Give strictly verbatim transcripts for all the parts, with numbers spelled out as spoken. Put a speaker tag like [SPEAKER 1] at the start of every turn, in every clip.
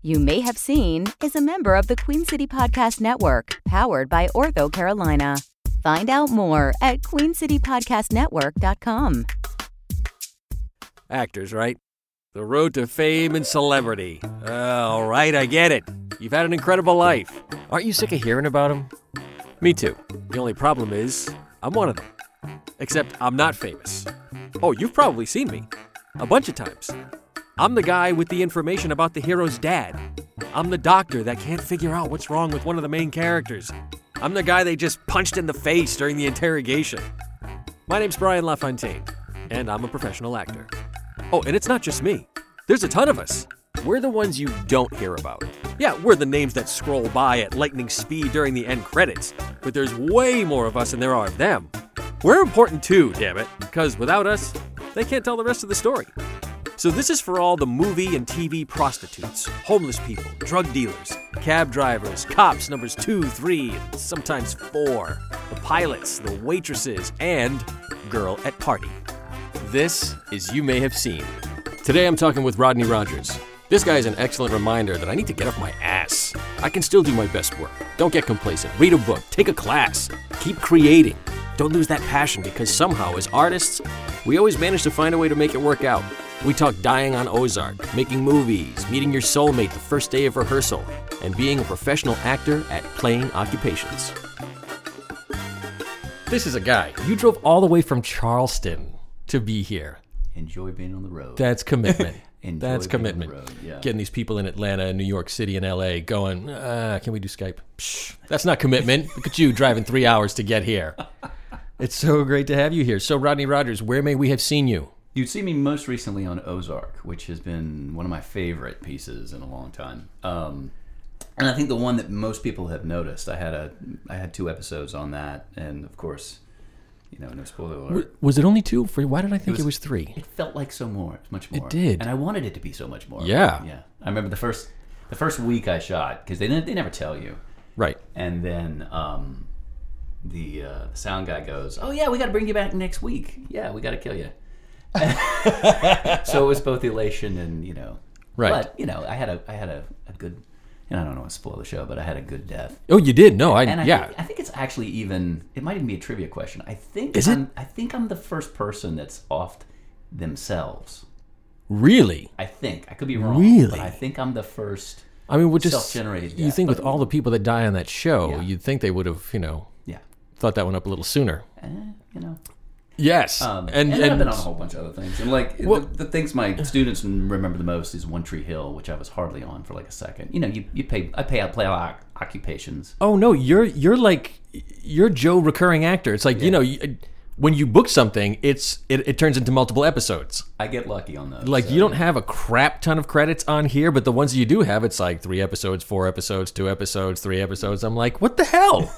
[SPEAKER 1] You May Have Seen is a member of the Queen City Podcast Network, powered by Ortho Carolina. Find out more at queen city podcast network dot com.
[SPEAKER 2] Actors, right? The road to fame and celebrity. Uh, all right, I get it. You've had an incredible life. Aren't you sick of hearing about them? Me too. The only problem is, I'm one of them. Except I'm not famous. Oh, you've probably seen me. A bunch of times. I'm the guy with the information about the hero's dad. I'm the doctor that can't figure out what's wrong with one of the main characters. I'm the guy they just punched in the face during the interrogation. My name's Brian LaFontaine, and I'm a professional actor. Oh, and it's not just me. There's a ton of us. We're the ones you don't hear about. Yeah, we're the names that scroll by at lightning speed during the end credits, but there's way more of us than there are of them. We're important too, damn it, because without us, they can't tell the rest of the story. So this is for all the movie and T V prostitutes, homeless people, drug dealers, cab drivers, cops numbers two, three, and sometimes four, the pilots, the waitresses, and girl at party. This is You May Have Seen. Today I'm talking with Rodney Rogers. This guy is an excellent reminder that I need to get off my ass. I can still do my best work. Don't get complacent. Read a book. Take a class. Keep creating. Don't lose that passion, because somehow, as artists, we always manage to find a way to make it work out. We talk dying on Ozark, making movies, meeting your soulmate the first day of rehearsal, and being a professional actor at playing occupations. This is a guy. You drove all the way from Charleston to be here.
[SPEAKER 3] Enjoy being on the road.
[SPEAKER 2] That's commitment.
[SPEAKER 3] Enjoy
[SPEAKER 2] That's
[SPEAKER 3] being
[SPEAKER 2] commitment.
[SPEAKER 3] on the road, yeah. Getting
[SPEAKER 2] Getting these people in Atlanta and New York City and L A going, uh, can we do Skype? Psh, that's not commitment. Look at you driving three hours to get here. It's so great to have you here. So, Rodney Rogers, where may we have seen you?
[SPEAKER 3] You'd see me most recently on Ozark, which has been one of my favorite pieces in a long time. Um, and I think the one that most people have noticed. I had a, I had two episodes on that, and of course, you know, no spoiler alert.
[SPEAKER 2] Was it only two? For why did I think it was,
[SPEAKER 3] it was
[SPEAKER 2] three?
[SPEAKER 3] It felt like so more, much more.
[SPEAKER 2] It did,
[SPEAKER 3] and I wanted it to be so much more.
[SPEAKER 2] Yeah,
[SPEAKER 3] yeah. I remember the first, the first week I shot, because they didn't, they never tell you,
[SPEAKER 2] right?
[SPEAKER 3] And then um, the uh, the sound guy goes, "Oh yeah, we got to bring you back next week. Yeah, we got to kill you." So it was both elation and, you know,
[SPEAKER 2] right.
[SPEAKER 3] But you know, I had a I had a, a good, and I don't want to spoil the show, but I had a good death.
[SPEAKER 2] Oh, you did? No, I
[SPEAKER 3] and I
[SPEAKER 2] yeah.
[SPEAKER 3] Think, I think it's actually even. It might even be a trivia question. I think
[SPEAKER 2] is
[SPEAKER 3] I'm,
[SPEAKER 2] it?
[SPEAKER 3] I think I'm the first person that's offed themselves.
[SPEAKER 2] Really?
[SPEAKER 3] I think I could be wrong.
[SPEAKER 2] Really?
[SPEAKER 3] But I think I'm the first.
[SPEAKER 2] I mean, we're just
[SPEAKER 3] self-generated.
[SPEAKER 2] You
[SPEAKER 3] death.
[SPEAKER 2] think
[SPEAKER 3] but,
[SPEAKER 2] with all the people that die on that show,
[SPEAKER 3] Yeah.
[SPEAKER 2] you'd think they would have, you know,
[SPEAKER 3] yeah,
[SPEAKER 2] thought that one up a little sooner.
[SPEAKER 3] eh, you know.
[SPEAKER 2] Yes,
[SPEAKER 3] Um,
[SPEAKER 2] and,
[SPEAKER 3] and,
[SPEAKER 2] and
[SPEAKER 3] I've been on a whole bunch of other things. And like
[SPEAKER 2] Well-
[SPEAKER 3] the, the things my students remember the most is One Tree Hill, which I was hardly on for like a second. You know, you, you pay I pay I play out occupations.
[SPEAKER 2] oh no, you're you're like you're Joe recurring actor. It's like you know you, when you book something, it's it, it turns into multiple episodes.
[SPEAKER 3] I get lucky on those.
[SPEAKER 2] Like
[SPEAKER 3] so,
[SPEAKER 2] you don't have a crap ton of credits on here, but the ones you do have, it's like three episodes, four episodes, two episodes, three episodes. I'm like, what the hell?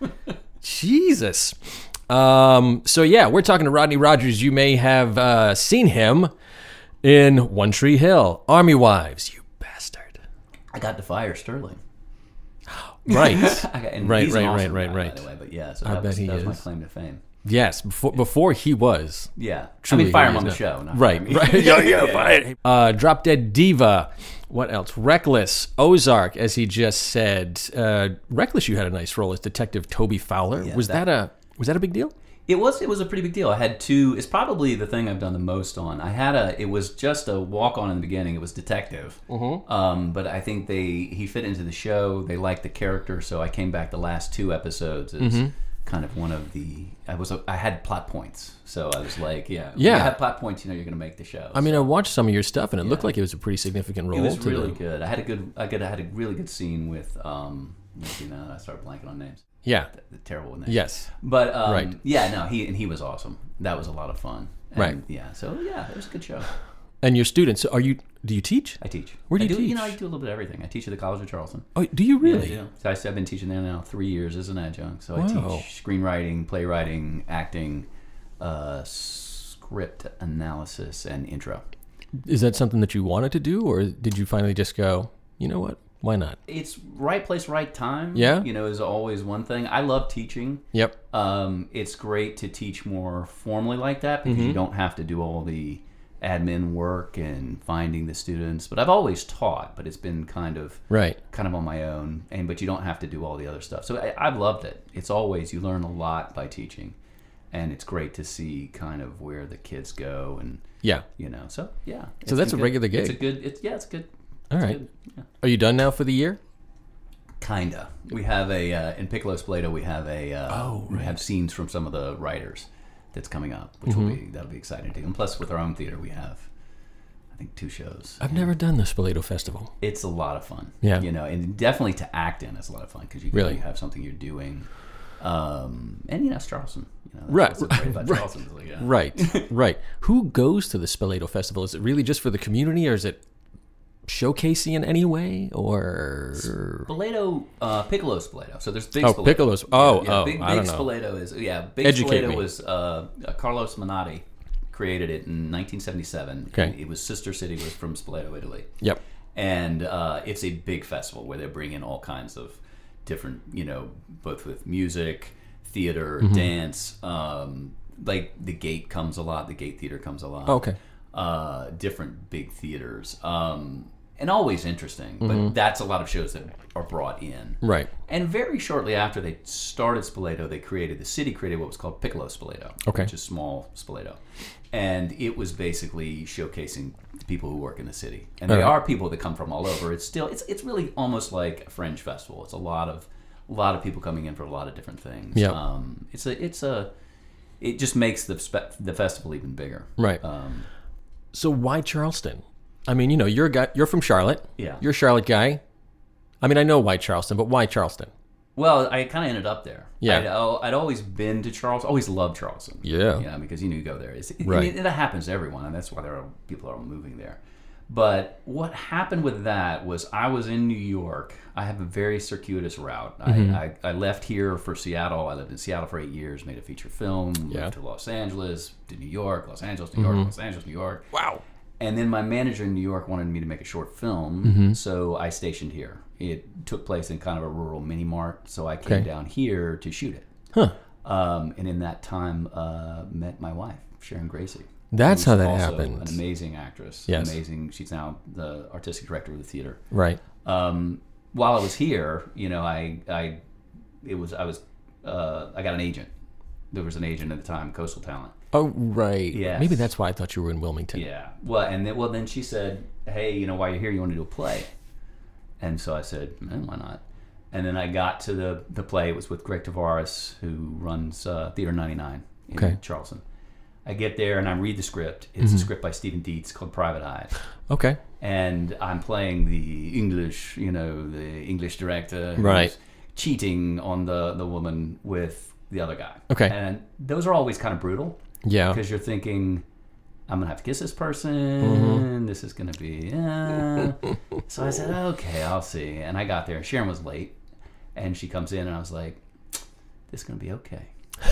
[SPEAKER 2] Jesus. Um, so yeah, we're talking to Rodney Rogers. You may have uh, seen him in One Tree Hill, Army Wives. You bastard.
[SPEAKER 3] I got to fire Sterling.
[SPEAKER 2] Right.
[SPEAKER 3] I got, and
[SPEAKER 2] right,
[SPEAKER 3] he's an
[SPEAKER 2] right,
[SPEAKER 3] awesome
[SPEAKER 2] right,
[SPEAKER 3] guy,
[SPEAKER 2] right,
[SPEAKER 3] by the way, but yeah, so
[SPEAKER 2] I
[SPEAKER 3] that
[SPEAKER 2] bet
[SPEAKER 3] was,
[SPEAKER 2] he
[SPEAKER 3] that was my
[SPEAKER 2] is.
[SPEAKER 3] claim to fame.
[SPEAKER 2] Yes, before before he was.
[SPEAKER 3] Yeah,
[SPEAKER 2] Truly,
[SPEAKER 3] I mean, fire
[SPEAKER 2] he
[SPEAKER 3] him on
[SPEAKER 2] is
[SPEAKER 3] the
[SPEAKER 2] now.
[SPEAKER 3] show, not
[SPEAKER 2] Right,
[SPEAKER 3] fire me.
[SPEAKER 2] right. yeah, yeah, fire. Uh, Drop Dead Diva. What else? Reckless. Ozark, as he just said. Uh, Reckless, you had a nice role as Detective Toby Fowler.
[SPEAKER 3] Yeah,
[SPEAKER 2] was that,
[SPEAKER 3] that-
[SPEAKER 2] a was that a big deal?
[SPEAKER 3] It was it was a pretty big deal. I had two. It's probably the thing I've done the most on. I had a. It was just a walk on in the beginning. It was detective.
[SPEAKER 2] Mm-hmm.
[SPEAKER 3] Um, but I think they he fit into the show. They liked the character, so I came back the last two episodes as
[SPEAKER 2] Mm-hmm.
[SPEAKER 3] kind of one of the. I was a, I had plot points, so I was like, yeah, when
[SPEAKER 2] Yeah.
[SPEAKER 3] you have plot points, you know you're going to make the show.
[SPEAKER 2] I mean, I watched some of your stuff, and it
[SPEAKER 3] Yeah.
[SPEAKER 2] looked like it was a pretty significant role.
[SPEAKER 3] it was
[SPEAKER 2] to
[SPEAKER 3] really
[SPEAKER 2] the-
[SPEAKER 3] good. I had a good. I got. I had a really good scene with. Um, you know, I started blanking on names.
[SPEAKER 2] Yeah.
[SPEAKER 3] The, the terrible names.
[SPEAKER 2] Yes.
[SPEAKER 3] But um,
[SPEAKER 2] Right.
[SPEAKER 3] yeah, no, he and he was awesome. That was a lot of fun. And,
[SPEAKER 2] Right.
[SPEAKER 3] Yeah. So yeah, it was a good show.
[SPEAKER 2] And your students, are you? Do you teach?
[SPEAKER 3] I teach.
[SPEAKER 2] Where do
[SPEAKER 3] I
[SPEAKER 2] you teach?
[SPEAKER 3] You know, I do a little bit of everything. I teach at the College of Charleston.
[SPEAKER 2] Oh, do you really?
[SPEAKER 3] Yeah, I do. So I- I've been teaching there now three years as an adjunct. So I
[SPEAKER 2] Wow.
[SPEAKER 3] teach screenwriting, playwriting, acting, uh, script analysis, and intro.
[SPEAKER 2] Is that something that you wanted to do, or did you finally just go, you know what? Why not?
[SPEAKER 3] It's right place, right time.
[SPEAKER 2] Yeah?
[SPEAKER 3] You know, is always one thing. I love teaching.
[SPEAKER 2] Yep.
[SPEAKER 3] Um, it's great to teach more formally like that because
[SPEAKER 2] Mm-hmm.
[SPEAKER 3] you don't have to do all the admin work and finding the students. But I've always taught, but it's been kind of
[SPEAKER 2] Right.
[SPEAKER 3] kind of on my own. And but you don't have to do all the other stuff. So I, I've loved it. It's always, you learn a lot by teaching, and it's great to see kind of where the kids go, and
[SPEAKER 2] Yeah.
[SPEAKER 3] you know. So yeah. it's
[SPEAKER 2] So that's
[SPEAKER 3] been
[SPEAKER 2] a
[SPEAKER 3] good.
[SPEAKER 2] regular gig.
[SPEAKER 3] It's a good. It's yeah. It's good.
[SPEAKER 2] All
[SPEAKER 3] It's
[SPEAKER 2] right.
[SPEAKER 3] good. Yeah.
[SPEAKER 2] Are you done now for the year?
[SPEAKER 3] Kinda. We have a uh, in Piccolo Spoleto. We have a uh,
[SPEAKER 2] Oh,
[SPEAKER 3] we
[SPEAKER 2] right.
[SPEAKER 3] have scenes from some of the writers that's coming up, which will be that'll be exciting too. And plus, with our own theater, we have I think two shows.
[SPEAKER 2] I've never done the Spoleto Festival.
[SPEAKER 3] It's a lot of fun.
[SPEAKER 2] Yeah.
[SPEAKER 3] you know, and definitely to act in is a lot of fun because you
[SPEAKER 2] Really?
[SPEAKER 3] you have something you're doing, um, and you know it's Charleston. You know, that's
[SPEAKER 2] Right,
[SPEAKER 3] what's so great about
[SPEAKER 2] right.
[SPEAKER 3] Charleston. It's like, yeah.
[SPEAKER 2] Right, right. Who goes to the Spoleto Festival? Is it really just for the community, or is it showcasing in any way, or
[SPEAKER 3] Spoleto, uh, Piccolo Spoleto. So there's big
[SPEAKER 2] Oh,
[SPEAKER 3] Spoleto.
[SPEAKER 2] Piccolo's- oh,
[SPEAKER 3] yeah,
[SPEAKER 2] oh,
[SPEAKER 3] big,
[SPEAKER 2] I
[SPEAKER 3] big
[SPEAKER 2] don't know.
[SPEAKER 3] Spoleto is yeah. Big
[SPEAKER 2] Educate
[SPEAKER 3] Spoleto
[SPEAKER 2] me.
[SPEAKER 3] was uh, uh, Carlos Menotti created it in nineteen seventy-seven.
[SPEAKER 2] Okay.
[SPEAKER 3] It was Sister City was from Spoleto, Italy.
[SPEAKER 2] Yep.
[SPEAKER 3] And uh, it's a big festival where they bring in all kinds of different, you know, both with music, theater,
[SPEAKER 2] Mm-hmm.
[SPEAKER 3] dance. Um, like the Gate comes a lot. The Gate Theater comes a lot.
[SPEAKER 2] Oh, okay.
[SPEAKER 3] Uh, different big theaters. Um, and always interesting. But
[SPEAKER 2] Mm-hmm.
[SPEAKER 3] that's a lot of shows that are brought in.
[SPEAKER 2] Right.
[SPEAKER 3] And very shortly after they started Spoleto, they created, the city created what was called Piccolo Spoleto,
[SPEAKER 2] Okay.
[SPEAKER 3] which is small Spoleto. And it was basically showcasing the people who work in the city. And they
[SPEAKER 2] All right.
[SPEAKER 3] are people that come from all over. It's still, it's it's really almost like a fringe festival. It's a lot of a lot of people coming in for a lot of different things.
[SPEAKER 2] Yeah.
[SPEAKER 3] Um, it's a, it's a, it just makes the spe- the festival even bigger.
[SPEAKER 2] Right.
[SPEAKER 3] Um,
[SPEAKER 2] So why Charleston? I mean, you know, you're a guy, you're from Charlotte.
[SPEAKER 3] Yeah.
[SPEAKER 2] You're a Charlotte guy. I mean, I know why Charleston, but why Charleston?
[SPEAKER 3] Well, I kind of ended up there.
[SPEAKER 2] Yeah.
[SPEAKER 3] I'd, al- I'd always been to Charleston. Always loved Charleston.
[SPEAKER 2] Yeah.
[SPEAKER 3] You know, because you knew you go there. It's, it,
[SPEAKER 2] Right.
[SPEAKER 3] it, that happens to everyone, and that's why there are people are moving there. But what happened with that was I was in New York. I have a very circuitous route.
[SPEAKER 2] Mm-hmm.
[SPEAKER 3] I, I, I left here for Seattle. I lived in Seattle for eight years, made a feature film,
[SPEAKER 2] Yeah.
[SPEAKER 3] moved to Los Angeles, to New York, Los Angeles, New York,
[SPEAKER 2] Mm-hmm.
[SPEAKER 3] Los Angeles, New York.
[SPEAKER 2] Wow.
[SPEAKER 3] And then my manager in New York wanted me to make a short film,
[SPEAKER 2] Mm-hmm.
[SPEAKER 3] so I stationed here. It took place in kind of a rural mini mart, so I came
[SPEAKER 2] Okay.
[SPEAKER 3] down here to shoot it.
[SPEAKER 2] Huh.
[SPEAKER 3] Um, and in that time, uh, met my wife, Sharon Gracie.
[SPEAKER 2] That's
[SPEAKER 3] who's
[SPEAKER 2] how that
[SPEAKER 3] also
[SPEAKER 2] happened.
[SPEAKER 3] An amazing actress.
[SPEAKER 2] Yes.
[SPEAKER 3] Amazing. She's now the artistic director of the theater.
[SPEAKER 2] Right.
[SPEAKER 3] Um, while I was here, you know, I, I, it was, I was, uh, I got an agent. There was an agent at the time, Coastal Talent.
[SPEAKER 2] Oh, right.
[SPEAKER 3] Yes.
[SPEAKER 2] Maybe that's why I thought you were in Wilmington.
[SPEAKER 3] Yeah. Well, and then, well, then she said, "Hey, you know, while you're here, you want to do a play?" And so I said, eh, "Why not?" And then I got to the the play. It was with Greg Tavares, who runs uh, Theater ninety-nine in
[SPEAKER 2] Okay.
[SPEAKER 3] Charleston. I get there and I read the script. It's
[SPEAKER 2] Mm-hmm.
[SPEAKER 3] a script by Stephen Dietz called Private Eyes.
[SPEAKER 2] Okay.
[SPEAKER 3] And I'm playing the English, you know, the English director who's
[SPEAKER 2] Right.
[SPEAKER 3] cheating on the, the woman with the other guy.
[SPEAKER 2] Okay.
[SPEAKER 3] And those are always kind of brutal
[SPEAKER 2] Yeah.
[SPEAKER 3] because you're thinking, I'm going to have to kiss this person.
[SPEAKER 2] Mm-hmm.
[SPEAKER 3] This is going to be, uh. So I said, okay, I'll see. And I got there. Sharon was late. And she comes in and I was like, this is going to be okay.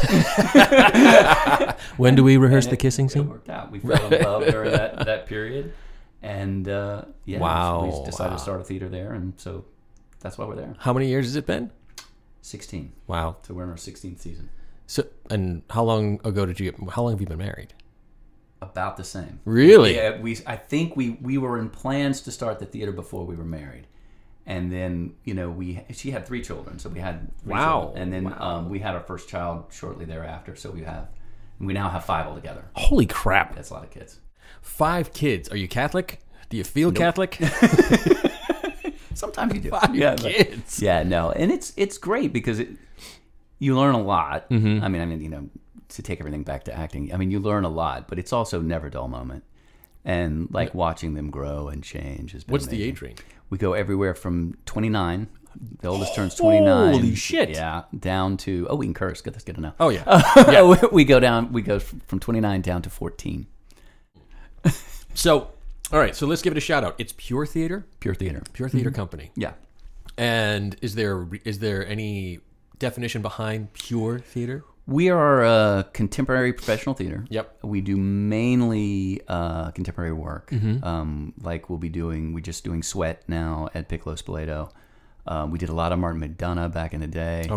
[SPEAKER 2] When do we rehearse
[SPEAKER 3] And
[SPEAKER 2] the
[SPEAKER 3] it-
[SPEAKER 2] kissing
[SPEAKER 3] It
[SPEAKER 2] scene?
[SPEAKER 3] worked out. We fell in love during that, that period. And uh, yeah,
[SPEAKER 2] Wow,
[SPEAKER 3] we decided
[SPEAKER 2] wow.
[SPEAKER 3] to start a theater there. And so that's why we're there.
[SPEAKER 2] How many years has it been?
[SPEAKER 3] sixteen.
[SPEAKER 2] Wow.
[SPEAKER 3] So we're in our sixteenth season.
[SPEAKER 2] So, and how long ago did you get, how long have you been married?
[SPEAKER 3] About the same.
[SPEAKER 2] Really?
[SPEAKER 3] Yeah, we. I think we, we were in plans to start the theater before we were married. And then, you know, we she had three children, so we had three
[SPEAKER 2] Wow.
[SPEAKER 3] children. And then
[SPEAKER 2] Wow.
[SPEAKER 3] um, we had our first child shortly thereafter, so we have we now have five altogether.
[SPEAKER 2] Holy crap.
[SPEAKER 3] That's a lot of kids.
[SPEAKER 2] Five kids. Are you Catholic? Do you feel Catholic?
[SPEAKER 3] Sometimes you do.
[SPEAKER 2] Five
[SPEAKER 3] yeah, but-
[SPEAKER 2] kids.
[SPEAKER 3] yeah, no, and it's it's great because it, you learn a lot.
[SPEAKER 2] Mm-hmm.
[SPEAKER 3] I mean, I mean, you know, to take everything back to acting, I mean, you learn a lot, but it's also never a dull moment. And like watching them grow and change has been
[SPEAKER 2] What's the
[SPEAKER 3] amazing.
[SPEAKER 2] age range?
[SPEAKER 3] We go everywhere from twenty-nine. The oldest turns twenty-nine.
[SPEAKER 2] Holy shit.
[SPEAKER 3] Yeah, down to oh, we can curse. Good, that's good to know.
[SPEAKER 2] Oh, yeah.
[SPEAKER 3] we go down. We go from twenty-nine down to fourteen.
[SPEAKER 2] So, all right. So let's give it a shout out. It's Pure Theater,
[SPEAKER 3] Pure theater.
[SPEAKER 2] Pure Theater Company.
[SPEAKER 3] Yeah.
[SPEAKER 2] And is there is there any definition behind Pure Theater?
[SPEAKER 3] We are a contemporary professional theater.
[SPEAKER 2] Yep.
[SPEAKER 3] We do mainly uh, contemporary work. Um, like we'll be doing, we're just doing Sweat now at Piccolo Spoleto. Um, we did a lot of Martin McDonough back in the day.
[SPEAKER 2] Okay.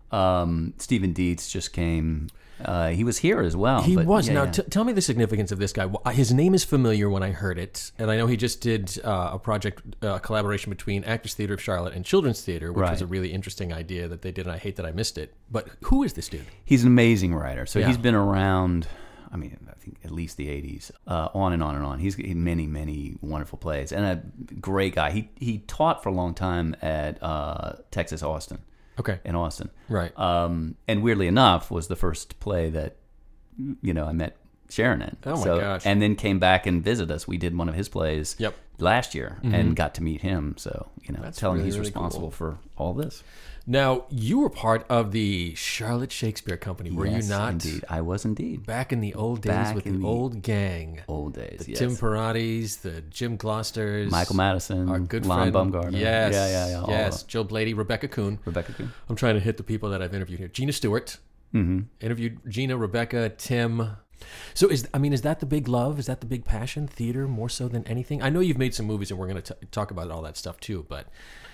[SPEAKER 3] Um, Stephen Dietz just came. Uh, he was here as well.
[SPEAKER 2] He
[SPEAKER 3] but,
[SPEAKER 2] was.
[SPEAKER 3] yeah,
[SPEAKER 2] now,
[SPEAKER 3] yeah.
[SPEAKER 2] T- tell me the significance of this guy. Well, his name is familiar when I heard it, and I know he just did uh, a project, uh, collaboration between Actors Theatre of Charlotte and Children's Theatre, which
[SPEAKER 3] Right.
[SPEAKER 2] was a really interesting idea that they did, and I hate that I missed it. But who is this dude?
[SPEAKER 3] He's an amazing writer. So
[SPEAKER 2] Yeah.
[SPEAKER 3] he's been around, I mean, I think at least the eighties, uh, on and on and on. He's in many, many wonderful plays and a great guy. He he taught for a long time at uh, Texas Austin,
[SPEAKER 2] Okay.
[SPEAKER 3] in Austin.
[SPEAKER 2] Right.
[SPEAKER 3] Um, and weirdly enough, was the first play that, you know, I met Sharon in.
[SPEAKER 2] Oh, my
[SPEAKER 3] so,
[SPEAKER 2] gosh.
[SPEAKER 3] And then came back and visited us. We did one of his plays
[SPEAKER 2] Yep.
[SPEAKER 3] last year and got to meet him. So, you know,
[SPEAKER 2] That's
[SPEAKER 3] telling
[SPEAKER 2] really,
[SPEAKER 3] he's
[SPEAKER 2] really
[SPEAKER 3] responsible
[SPEAKER 2] cool.
[SPEAKER 3] for all this.
[SPEAKER 2] Now, you were part of the Charlotte Shakespeare Company, were
[SPEAKER 3] Yes,
[SPEAKER 2] you not?
[SPEAKER 3] Indeed. I was indeed.
[SPEAKER 2] Back in the old days
[SPEAKER 3] Back
[SPEAKER 2] with
[SPEAKER 3] in
[SPEAKER 2] the
[SPEAKER 3] the
[SPEAKER 2] old gang.
[SPEAKER 3] Old days,
[SPEAKER 2] The
[SPEAKER 3] yes.
[SPEAKER 2] Tim Paratis, the Jim Gloucesters.
[SPEAKER 3] Michael Madison,
[SPEAKER 2] Our good
[SPEAKER 3] Lon
[SPEAKER 2] friend.
[SPEAKER 3] Baumgartner.
[SPEAKER 2] Yes.
[SPEAKER 3] Yeah, yeah, yeah. all
[SPEAKER 2] Yes.
[SPEAKER 3] of-
[SPEAKER 2] Jill Blady, Rebecca Kuhn.
[SPEAKER 3] Rebecca Kuhn.
[SPEAKER 2] I'm trying to hit the people that I've interviewed here. Gina Stewart.
[SPEAKER 3] Mm-hmm.
[SPEAKER 2] Interviewed Gina, Rebecca, Tim. So is I mean, is that the big love? Is that the big passion? Theater more so than anything? I know you've made some movies, and we're going to talk about all that stuff too. But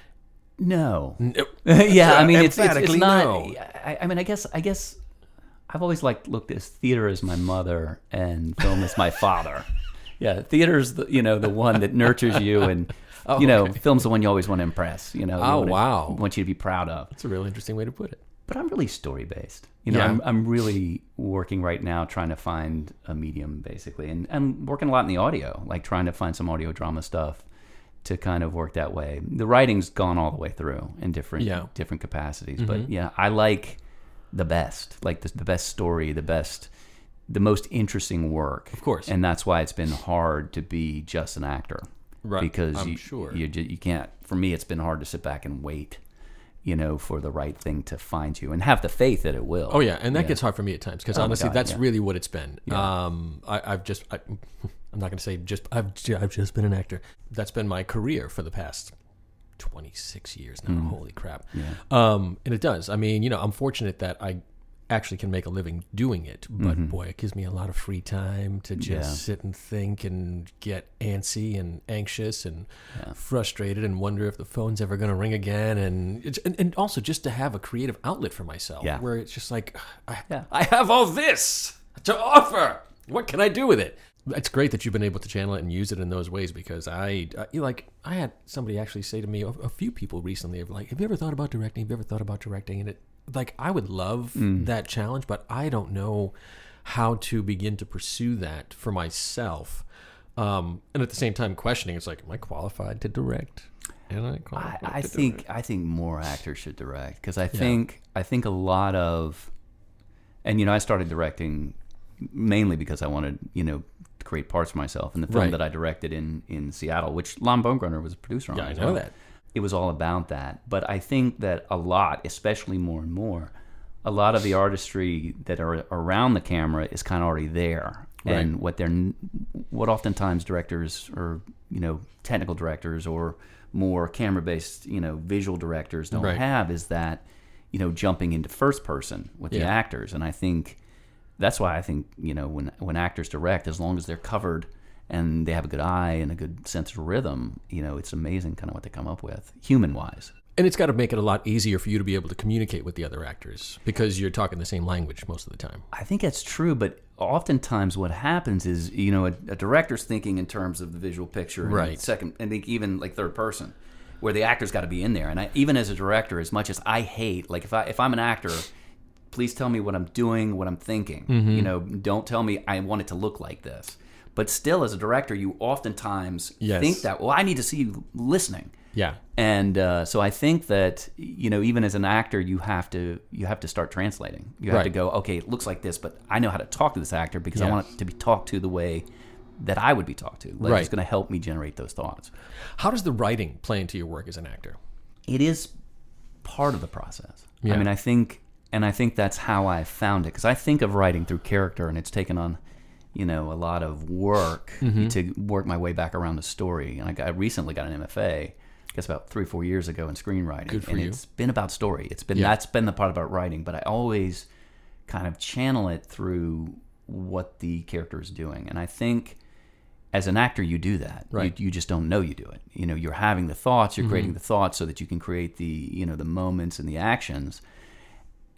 [SPEAKER 3] No.
[SPEAKER 2] no.
[SPEAKER 3] yeah, I mean, it's, it's, it's
[SPEAKER 2] Emphatically
[SPEAKER 3] not.
[SPEAKER 2] no.
[SPEAKER 3] I, I mean, I guess, I guess, I've always like looked at theater as my mother and film as my father. Yeah, theater's the you know the one that nurtures you, and
[SPEAKER 2] Oh,
[SPEAKER 3] you know,
[SPEAKER 2] okay.
[SPEAKER 3] film's the one you always want to impress. You know, you
[SPEAKER 2] Oh,
[SPEAKER 3] wanna-
[SPEAKER 2] wow.
[SPEAKER 3] want you to be proud of.
[SPEAKER 2] That's a real interesting way to put it.
[SPEAKER 3] But I'm really story based. You know,
[SPEAKER 2] Yeah.
[SPEAKER 3] I'm I'm really working right now trying to find a medium basically, and I'm working a lot in the audio, like trying to find some audio drama stuff to kind of work that way. The writing's gone all the way through in different
[SPEAKER 2] Yeah.
[SPEAKER 3] different capacities, but yeah, I like the best, like the, the best story, the best, the most interesting work,
[SPEAKER 2] Of course.
[SPEAKER 3] and that's why it's been hard to be just an actor,
[SPEAKER 2] Right.
[SPEAKER 3] Because
[SPEAKER 2] I'm
[SPEAKER 3] you,
[SPEAKER 2] sure.
[SPEAKER 3] you ju- you can't. For me, it's been hard to sit back and wait, you know, for the right thing to find you, and have the faith that it will.
[SPEAKER 2] Oh yeah, and that gets hard for me at times because
[SPEAKER 3] Oh, my
[SPEAKER 2] honestly,
[SPEAKER 3] God,
[SPEAKER 2] that's
[SPEAKER 3] yeah.
[SPEAKER 2] really what it's been.
[SPEAKER 3] Yeah.
[SPEAKER 2] Um, I, I've just, I, I'm not going to say just, I've, ju- I've just been an actor. That's been my career for the past twenty-six years now. Holy crap!
[SPEAKER 3] Mm. Yeah.
[SPEAKER 2] Um, and it does. I mean, you know, I'm fortunate that I actually can make a living doing it. But boy, it gives me a lot of free time to just
[SPEAKER 3] Mm-hmm. Yeah.
[SPEAKER 2] sit and think and get antsy and anxious and
[SPEAKER 3] Yeah.
[SPEAKER 2] frustrated and wonder if the phone's ever going to ring again. And, it's, and and also just to have a creative outlet for myself,
[SPEAKER 3] Yeah.
[SPEAKER 2] where it's just like, I,
[SPEAKER 3] Yeah.
[SPEAKER 2] I have all this to offer. What can I do with it? It's great that you've been able to channel it and use it in those ways because I, I you know, like, I had somebody actually say to me, a, a few people recently, of like, have you ever thought about directing? Have you ever thought about directing? And it, like, I would love that challenge, but I don't know how to begin to pursue that for myself. Um, and at the same time, questioning, it's like, am I qualified to direct? Am I
[SPEAKER 3] I,
[SPEAKER 2] qualified
[SPEAKER 3] I
[SPEAKER 2] to
[SPEAKER 3] think
[SPEAKER 2] direct?
[SPEAKER 3] I think more actors should direct because I think I think a lot of, and you know, I started directing mainly because I wanted you know to create parts for myself. And the film
[SPEAKER 2] Right.
[SPEAKER 3] that I directed in in Seattle, which Lon Baumgartner was a producer on,
[SPEAKER 2] Yeah, I
[SPEAKER 3] as
[SPEAKER 2] know
[SPEAKER 3] well,
[SPEAKER 2] that.
[SPEAKER 3] it was all about that. But I think that a lot, especially more and more, a lot of the artistry that are around the camera is kind of already there.
[SPEAKER 2] Right.
[SPEAKER 3] And what they're, what oftentimes directors or you know technical directors or more camera-based you know visual directors don't
[SPEAKER 2] Right.
[SPEAKER 3] have is that you know jumping into first person with the
[SPEAKER 2] Yeah.
[SPEAKER 3] actors. And I think that's why I think you know when when actors direct, as long as they're covered and they have a good eye and a good sense of rhythm, you know, it's amazing kind of what they come up with, human-wise.
[SPEAKER 2] And it's got to make it a lot easier for you to be able to communicate with the other actors because you're talking the same language most of the time.
[SPEAKER 3] I think that's true, but oftentimes what happens is, you know, a, a director's thinking in terms of the visual picture, and
[SPEAKER 2] Right.
[SPEAKER 3] second, and think even like third person, where the actor's got to be in there. And I, even as a director, as much as I hate, like if I if I'm an actor, please tell me what I'm doing, what I'm thinking.
[SPEAKER 2] Mm-hmm.
[SPEAKER 3] You know, don't tell me I want it to look like this. But still, as a director, you oftentimes
[SPEAKER 2] Yes.
[SPEAKER 3] think that, well, I need to see you listening.
[SPEAKER 2] Yeah.
[SPEAKER 3] And uh, so I think that you know, even as an actor, you have to you have to start translating. You have to
[SPEAKER 2] Right.
[SPEAKER 3] go, okay, it looks like this, but I know how to talk to this actor because I
[SPEAKER 2] Yeah.
[SPEAKER 3] want it to be talked to the way that I would be talked to. Like,
[SPEAKER 2] Right.
[SPEAKER 3] It's going to help me generate those thoughts.
[SPEAKER 2] How does the writing play into your work as an actor?
[SPEAKER 3] It is part of the process.
[SPEAKER 2] Yeah.
[SPEAKER 3] I mean, I think, and I think that's how I found it because I think of writing through character, and it's taken on, you know, a lot of work
[SPEAKER 2] Mm-hmm.
[SPEAKER 3] to work my way back around the story. And I, got, I recently got an M F A. I guess about three, four years ago in screenwriting.
[SPEAKER 2] Good for
[SPEAKER 3] and
[SPEAKER 2] you.
[SPEAKER 3] it's been about story. It's been
[SPEAKER 2] Yeah.
[SPEAKER 3] that's been the part about writing, but I always kind of channel it through what the character is doing. And I think as an actor you do that.
[SPEAKER 2] Right.
[SPEAKER 3] You, you just don't know you do it. You know, you're having the thoughts, you're
[SPEAKER 2] Mm-hmm.
[SPEAKER 3] creating the thoughts so that you can create the, you know, the moments and the actions.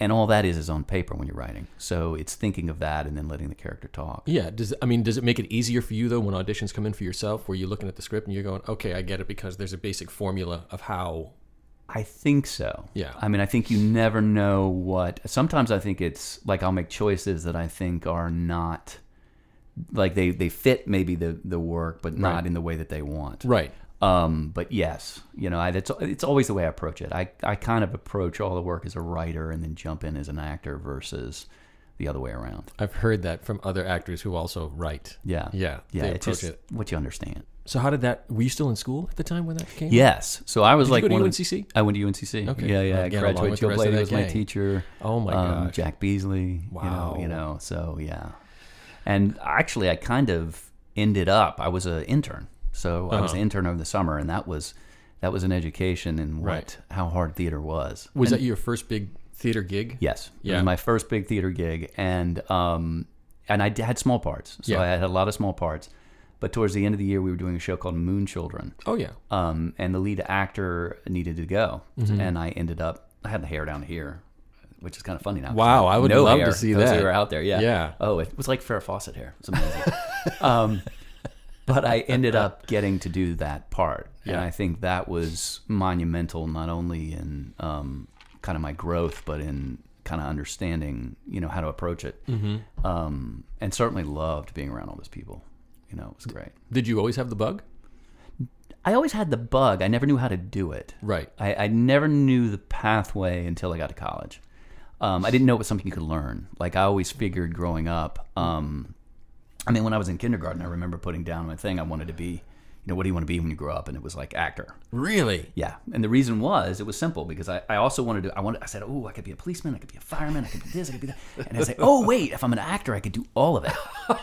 [SPEAKER 3] and all that is is on paper when you're writing. So it's thinking of that and then letting the character talk.
[SPEAKER 2] Yeah. Does I mean, does it make it easier for you though when auditions come in for yourself, where you're looking at the script and you're going, okay, I get it because there's a basic formula of how.
[SPEAKER 3] I think so.
[SPEAKER 2] Yeah.
[SPEAKER 3] I mean, I think you never know what. Sometimes I think it's like I'll make choices that I think are not like they, they fit maybe the, the work, but not
[SPEAKER 2] Right.
[SPEAKER 3] in the way that they want.
[SPEAKER 2] Right.
[SPEAKER 3] Um, but yes, you know, I, it's it's always the way I approach it. I, I kind of approach all the work as a writer and then jump in as an actor versus the other way around.
[SPEAKER 2] I've heard that from other actors who also write.
[SPEAKER 3] Yeah.
[SPEAKER 2] Yeah.
[SPEAKER 3] Yeah.
[SPEAKER 2] They
[SPEAKER 3] It's
[SPEAKER 2] approach
[SPEAKER 3] just
[SPEAKER 2] it.
[SPEAKER 3] what you understand.
[SPEAKER 2] So how did that? Were you still in school at the time when that came?
[SPEAKER 3] Yes. So I was
[SPEAKER 2] Did
[SPEAKER 3] like
[SPEAKER 2] you go to
[SPEAKER 3] one
[SPEAKER 2] U N
[SPEAKER 3] of
[SPEAKER 2] C C?
[SPEAKER 3] the- I went to U N C C.
[SPEAKER 2] Okay.
[SPEAKER 3] Yeah, yeah.
[SPEAKER 2] Again, along
[SPEAKER 3] Graduate
[SPEAKER 2] with the
[SPEAKER 3] Joe
[SPEAKER 2] rest of
[SPEAKER 3] Blady
[SPEAKER 2] that
[SPEAKER 3] was my
[SPEAKER 2] gang.
[SPEAKER 3] teacher.
[SPEAKER 2] Oh my
[SPEAKER 3] um,
[SPEAKER 2] gosh.
[SPEAKER 3] Jack Beasley.
[SPEAKER 2] Wow.
[SPEAKER 3] You know, you know. So yeah. And actually, I kind of ended up. I was an intern. So I was
[SPEAKER 2] Uh-huh.
[SPEAKER 3] an intern over the summer, and that was that was an education in what
[SPEAKER 2] Right.
[SPEAKER 3] how hard theater was.
[SPEAKER 2] Was
[SPEAKER 3] And-
[SPEAKER 2] that your first big theater gig?
[SPEAKER 3] Yes, it
[SPEAKER 2] Yeah.
[SPEAKER 3] was my first big theater gig, and um, and I d- had small parts, so
[SPEAKER 2] Yeah.
[SPEAKER 3] I had a lot of small parts. But towards the end of the year, we were doing a show called Moon Children,
[SPEAKER 2] Oh yeah.
[SPEAKER 3] um, and the lead actor needed to go,
[SPEAKER 2] Mm-hmm.
[SPEAKER 3] and I ended up I had the hair down here, which is kind of funny now.
[SPEAKER 2] Wow, I would
[SPEAKER 3] no
[SPEAKER 2] love
[SPEAKER 3] hair.
[SPEAKER 2] to see
[SPEAKER 3] Those
[SPEAKER 2] that.
[SPEAKER 3] who were out there, yeah,
[SPEAKER 2] Yeah.
[SPEAKER 3] Oh, it was like Farrah Fawcett hair. It was amazing. um, but I ended up getting to do that part, and
[SPEAKER 2] Yeah.
[SPEAKER 3] I think that was monumental, not only in um, kind of my growth, but in kind of understanding, you know, how to approach it. Mm-hmm. Um, and certainly loved being around all those people. You know, it was great.
[SPEAKER 2] Did you always have the bug?
[SPEAKER 3] I always had the bug. I never knew how to do it.
[SPEAKER 2] Right.
[SPEAKER 3] I, I never knew the pathway until I got to college. Um, I didn't know it was something you could learn. Like I always figured growing up. Um, I mean, when I was in kindergarten, I remember putting down my thing. I wanted to be, you know, what do you want to be when you grow up? And it was like actor.
[SPEAKER 2] Really?
[SPEAKER 3] Yeah, and the reason was it was simple because I, I also wanted to. I wanted. I said, oh, I could be a policeman. I could be a fireman. I could be this. I could be that. And I say, oh, wait, if I'm an actor, I could do all of it.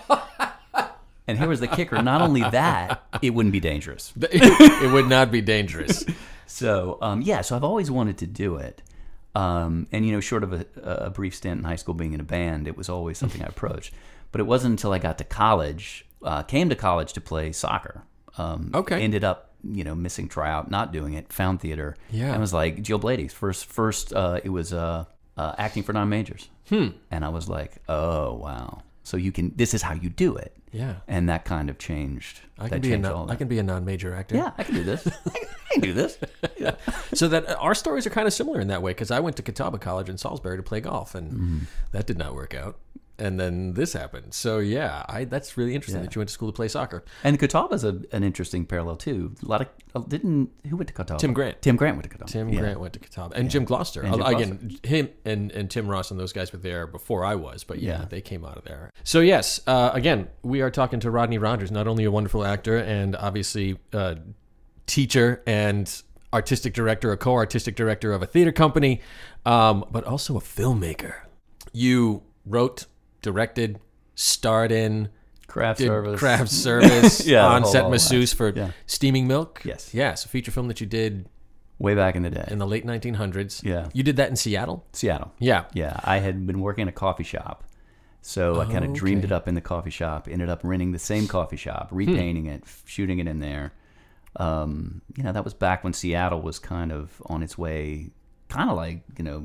[SPEAKER 3] And here was the kicker. Not only that, it wouldn't be dangerous.
[SPEAKER 2] It would not be dangerous.
[SPEAKER 3] So, um, yeah, so I've always wanted to do it. Um, and, you know, short of a, a brief stint in high school being in a band, it was always something I approached. But it wasn't until I got to college, uh, came to college to play soccer. Um,
[SPEAKER 2] Okay.
[SPEAKER 3] Ended up, you know, missing tryout, not doing it, found theater.
[SPEAKER 2] Yeah.
[SPEAKER 3] And was like, Jill Blady's first, first uh, it was uh, uh, acting for non-majors. Hmm. And I was like, oh, wow. So you can, this is how you do it.
[SPEAKER 2] Yeah.
[SPEAKER 3] And that kind of changed.
[SPEAKER 2] I
[SPEAKER 3] that
[SPEAKER 2] can be a
[SPEAKER 3] changed
[SPEAKER 2] non,
[SPEAKER 3] all that.
[SPEAKER 2] I can be a non-major actor.
[SPEAKER 3] Yeah, I can do this. I can, I can do this. Yeah.
[SPEAKER 2] So that uh, our stories are kind of similar in that way because I went to Catawba College in Salisbury to play golf, and
[SPEAKER 3] Mm-hmm.
[SPEAKER 2] that did not work out. And then this happened. So yeah, I that's really interesting
[SPEAKER 3] Yeah.
[SPEAKER 2] that you went to school to play soccer.
[SPEAKER 3] And Catawba's a, an interesting parallel too. A lot of uh, didn't who went to Catawba?
[SPEAKER 2] Tim Grant.
[SPEAKER 3] Tim Grant went to Catawba.
[SPEAKER 2] Tim
[SPEAKER 3] Yeah.
[SPEAKER 2] Grant went to Catawba, and Jim Gloucester.
[SPEAKER 3] And Jim
[SPEAKER 2] Again, him and, and Tim Ross and those guys were there before I was, but yeah,
[SPEAKER 3] Yeah.
[SPEAKER 2] they came out of there. So yes, uh, again, we are talking to Rodney Rogers, not only a wonderful actor and obviously uh, teacher and artistic director, a co-artistic director of a theater company, um, but also a filmmaker. You wrote, directed, starred in,
[SPEAKER 3] Craft
[SPEAKER 2] did
[SPEAKER 3] service.
[SPEAKER 2] craft service
[SPEAKER 3] Yeah, the
[SPEAKER 2] on
[SPEAKER 3] whole-
[SPEAKER 2] set
[SPEAKER 3] all
[SPEAKER 2] masseuse
[SPEAKER 3] that.
[SPEAKER 2] for
[SPEAKER 3] Yeah.
[SPEAKER 2] Steaming Milk.
[SPEAKER 3] Yes.
[SPEAKER 2] Yes, a feature film that you did
[SPEAKER 3] Way back in the day.
[SPEAKER 2] in the late nineteen hundreds.
[SPEAKER 3] Yeah.
[SPEAKER 2] You did that in Seattle?
[SPEAKER 3] Seattle.
[SPEAKER 2] Yeah.
[SPEAKER 3] Yeah. I had been working in a coffee shop. So I kind of
[SPEAKER 2] Oh,
[SPEAKER 3] dreamed
[SPEAKER 2] okay.
[SPEAKER 3] it up in the coffee shop, ended up renting the same coffee shop, repainting it, f- shooting it in there. Um, you know, that was back when Seattle was kind of on its way, kind of like, you know,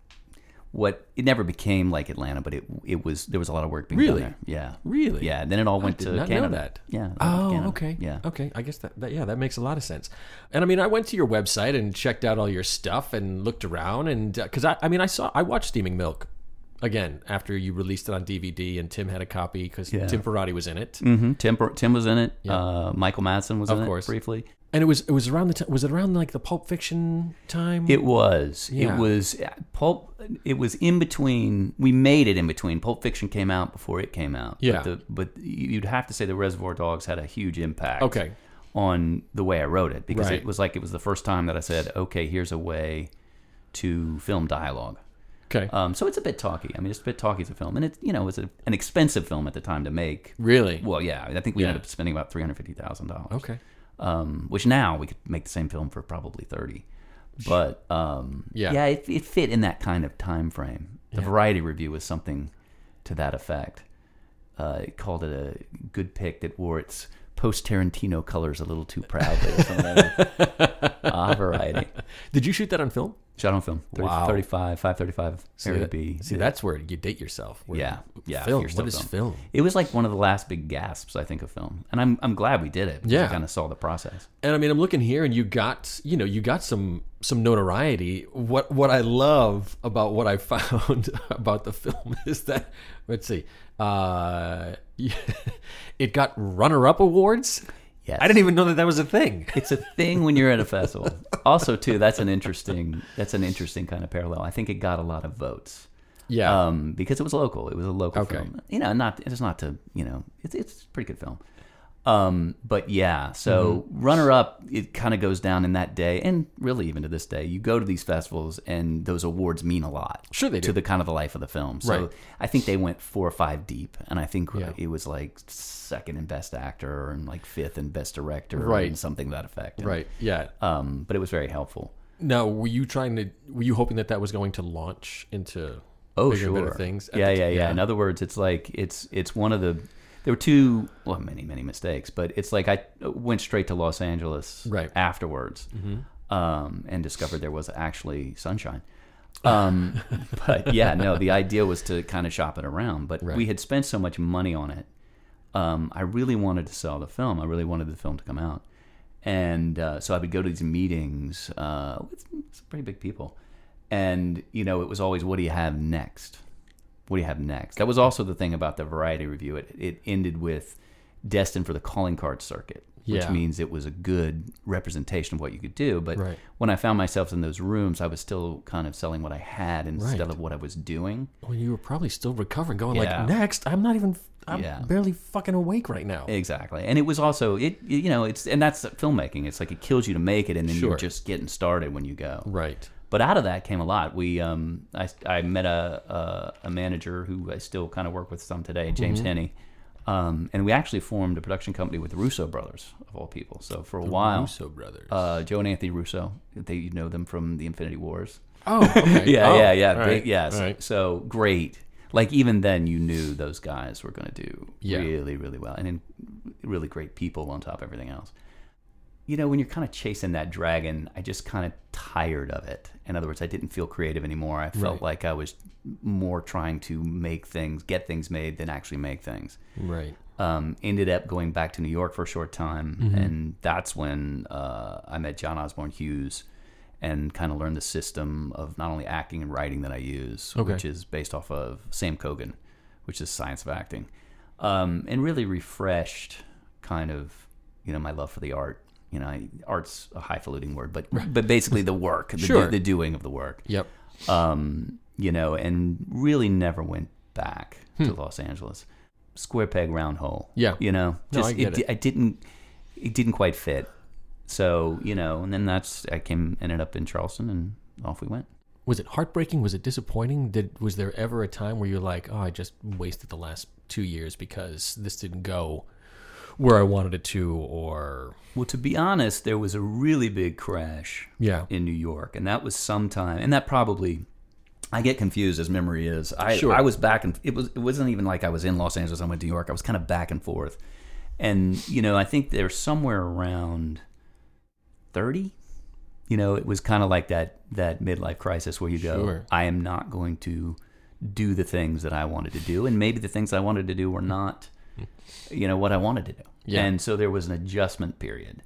[SPEAKER 3] what it never became like Atlanta, but it it was there was a lot of work being
[SPEAKER 2] Really?
[SPEAKER 3] done there. Yeah.
[SPEAKER 2] Really?
[SPEAKER 3] Yeah. Then it all went
[SPEAKER 2] I did
[SPEAKER 3] to
[SPEAKER 2] not
[SPEAKER 3] Canada.
[SPEAKER 2] know that.
[SPEAKER 3] Yeah. it went to
[SPEAKER 2] Oh,
[SPEAKER 3] Canada.
[SPEAKER 2] okay.
[SPEAKER 3] Yeah.
[SPEAKER 2] Okay. I guess that, that, yeah, that makes a lot of sense. And I mean, I went to your website and checked out all your stuff and looked around. And because I, I mean, I saw, I watched Steaming Milk again after you released it on D V D and Tim had a copy because
[SPEAKER 3] Yeah.
[SPEAKER 2] Tim Ferrati was in it.
[SPEAKER 3] Mm-hmm. Tim Tim was in it.
[SPEAKER 2] Yeah.
[SPEAKER 3] Uh, Michael Madsen was
[SPEAKER 2] Of
[SPEAKER 3] in
[SPEAKER 2] course.
[SPEAKER 3] it briefly.
[SPEAKER 2] And it was, it was around the time, was it around like the Pulp Fiction time?
[SPEAKER 3] It was.
[SPEAKER 2] Yeah.
[SPEAKER 3] It was Pulp. It was in between. We made it in between. Pulp Fiction came out before it came out.
[SPEAKER 2] Yeah.
[SPEAKER 3] But, the, but you'd have to say the Reservoir Dogs had a huge impact.
[SPEAKER 2] Okay.
[SPEAKER 3] On the way I wrote it because
[SPEAKER 2] Right.
[SPEAKER 3] it was like it was the first time that I said, okay, here's a way to film dialogue.
[SPEAKER 2] Okay.
[SPEAKER 3] Um, so it's a bit talky. I mean, it's a bit talky as a film, and it you know it was a, an expensive film at the time to make.
[SPEAKER 2] Really?
[SPEAKER 3] Well, yeah. I think we
[SPEAKER 2] Yeah.
[SPEAKER 3] ended up spending about three hundred fifty thousand dollars.
[SPEAKER 2] Okay.
[SPEAKER 3] Um, which now we could make the same film for probably thirty. But um,
[SPEAKER 2] Yeah.
[SPEAKER 3] yeah, it, it fit in that kind of time frame. The
[SPEAKER 2] Yeah.
[SPEAKER 3] Variety review was something to that effect. Uh, it called it a good pick that wore its post Tarantino colors a little too proudly. Or something like that. Ah, variety.
[SPEAKER 2] Did you shoot that on film?
[SPEAKER 3] Shot on film. thirty,
[SPEAKER 2] Wow.
[SPEAKER 3] thirty-five, five thirty-five,
[SPEAKER 2] See,
[SPEAKER 3] Area
[SPEAKER 2] that-
[SPEAKER 3] B.
[SPEAKER 2] see
[SPEAKER 3] Yeah.
[SPEAKER 2] that's where you date yourself. where-
[SPEAKER 3] Yeah, yeah.
[SPEAKER 2] Film.
[SPEAKER 3] you're still
[SPEAKER 2] What is film?
[SPEAKER 3] It was like one of the last big gasps, I think, of film, and I'm I'm glad we did it. Because
[SPEAKER 2] Yeah.
[SPEAKER 3] I kind of saw the process.
[SPEAKER 2] And I mean, I'm looking here, and you got, you know, you got some some notoriety. What what I love about what I found about the film is that, let's see, uh, it got runner-up awards.
[SPEAKER 3] Yes.
[SPEAKER 2] I didn't even know that that was a thing.
[SPEAKER 3] It's a thing when you're at a festival. Also, too, that's an interesting that's an interesting kind of parallel. I think it got a lot of votes.
[SPEAKER 2] Yeah.
[SPEAKER 3] Um, because it was local. It was a local
[SPEAKER 2] Okay.
[SPEAKER 3] film. You know, not it's not to you know it's it's a pretty good film. Um, but yeah, so
[SPEAKER 2] Mm-hmm.
[SPEAKER 3] runner up, it kind of goes down in that day, and really even to this day, you go to these festivals, and those awards mean a lot.
[SPEAKER 2] Sure they do.
[SPEAKER 3] To the kind of the life of the film. So
[SPEAKER 2] Right.
[SPEAKER 3] I think they went four or five deep, and I think
[SPEAKER 2] Yeah.
[SPEAKER 3] it was like second in best actor and like fifth in best director,
[SPEAKER 2] Right.
[SPEAKER 3] and something to that effect. And,
[SPEAKER 2] Right. Yeah.
[SPEAKER 3] Um, but it was very helpful.
[SPEAKER 2] Now, were you trying to? Were you hoping that that was going to launch into
[SPEAKER 3] Oh,
[SPEAKER 2] bigger and
[SPEAKER 3] sure.
[SPEAKER 2] better things? at
[SPEAKER 3] Yeah,
[SPEAKER 2] the-
[SPEAKER 3] yeah, yeah. In other words, it's like it's it's one of the there were two well many many mistakes, but it's like I went straight to Los Angeles
[SPEAKER 2] Right.
[SPEAKER 3] afterwards, um, and discovered there was actually sunshine. Um, but yeah, no, the idea was to kind of shop it around, but
[SPEAKER 2] Right.
[SPEAKER 3] we had spent so much money on it. Um, I really wanted to sell the film. I really wanted the film to come out, and uh, so I would go to these meetings uh, with some pretty big people. And, you know, it was always, what do you have next? What do you have next? That was also the thing about the Variety review. It, it ended with destined for the calling card circuit, which
[SPEAKER 2] Yeah.
[SPEAKER 3] means it was a good representation of what you could do. But
[SPEAKER 2] Right.
[SPEAKER 3] when I found myself in those rooms, I was still kind of selling what I had instead
[SPEAKER 2] Right.
[SPEAKER 3] of what I was doing.
[SPEAKER 2] Well, you were probably still recovering, going
[SPEAKER 3] Yeah.
[SPEAKER 2] like, next, I'm not even, I'm
[SPEAKER 3] Yeah.
[SPEAKER 2] barely fucking awake right now.
[SPEAKER 3] Exactly. And it was also, it you know, it's and that's filmmaking. It's like it kills you to make it, and then
[SPEAKER 2] Sure.
[SPEAKER 3] you're just getting started when you go.
[SPEAKER 2] Right.
[SPEAKER 3] But out of that came a lot. We, um, I, I met a, a a manager who I still kind of work with some today, James
[SPEAKER 2] Mm-hmm.
[SPEAKER 3] Henney, um, and we actually formed a production company with the Russo brothers of all people. So for a
[SPEAKER 2] The
[SPEAKER 3] while,
[SPEAKER 2] Russo brothers.
[SPEAKER 3] uh, Joe and Anthony Russo, they you know them from the Infinity Wars.
[SPEAKER 2] oh, okay.
[SPEAKER 3] yeah,
[SPEAKER 2] Oh,
[SPEAKER 3] yeah, yeah,
[SPEAKER 2] all
[SPEAKER 3] big,
[SPEAKER 2] right,
[SPEAKER 3] yes.
[SPEAKER 2] all right.
[SPEAKER 3] So great. Like even then, you knew those guys were going to do
[SPEAKER 2] Yeah.
[SPEAKER 3] really, really well, and then really great people on top of everything else. You know, when you're kind of chasing that dragon, I just kind of tired of it. In other words, I didn't feel creative anymore. I felt
[SPEAKER 2] Right.
[SPEAKER 3] like I was more trying to make things, get things made than actually make things.
[SPEAKER 2] Right.
[SPEAKER 3] Um, ended up going back to New York for a short time,
[SPEAKER 2] Mm-hmm.
[SPEAKER 3] and that's when uh, I met John Osborne Hughes and kind of learned the system of not only acting and writing that I use,
[SPEAKER 2] Okay.
[SPEAKER 3] which is based off of Sam Kogan, which is Science of Acting, um, and really refreshed kind of, you know, my love for the art. You know, I, art's a highfalutin word, but but basically the work, the,
[SPEAKER 2] Sure.
[SPEAKER 3] do, the doing of the work.
[SPEAKER 2] Yep.
[SPEAKER 3] Um, you know, and really never went back to
[SPEAKER 2] Hmm.
[SPEAKER 3] Los Angeles. Square peg, round hole.
[SPEAKER 2] Yeah.
[SPEAKER 3] You know,
[SPEAKER 2] No,
[SPEAKER 3] just
[SPEAKER 2] I get
[SPEAKER 3] it,
[SPEAKER 2] it.
[SPEAKER 3] I didn't, it didn't quite fit. So you know, and then that's I came ended up in Charleston, and off we went.
[SPEAKER 2] Was it heartbreaking? Was it disappointing? Did was there ever a time where you're like, oh, I just wasted the last two years because this didn't go where I wanted it to, or
[SPEAKER 3] Well, to be honest, there was a really big crash
[SPEAKER 2] yeah,
[SPEAKER 3] in New York, and that was sometime, and that probably. I get confused as memory is. I
[SPEAKER 2] Sure.
[SPEAKER 3] I was back and it was it wasn't even like I was in Los Angeles. I went to New York. I was kind of back and forth, and you know I think there's somewhere around thirty. You know, it was kind of like that that midlife crisis where you go,
[SPEAKER 2] Sure.
[SPEAKER 3] I am not going to do the things that I wanted to do, and maybe the things I wanted to do were not, you know, what I wanted to do.
[SPEAKER 2] Yeah.
[SPEAKER 3] And so there was an adjustment period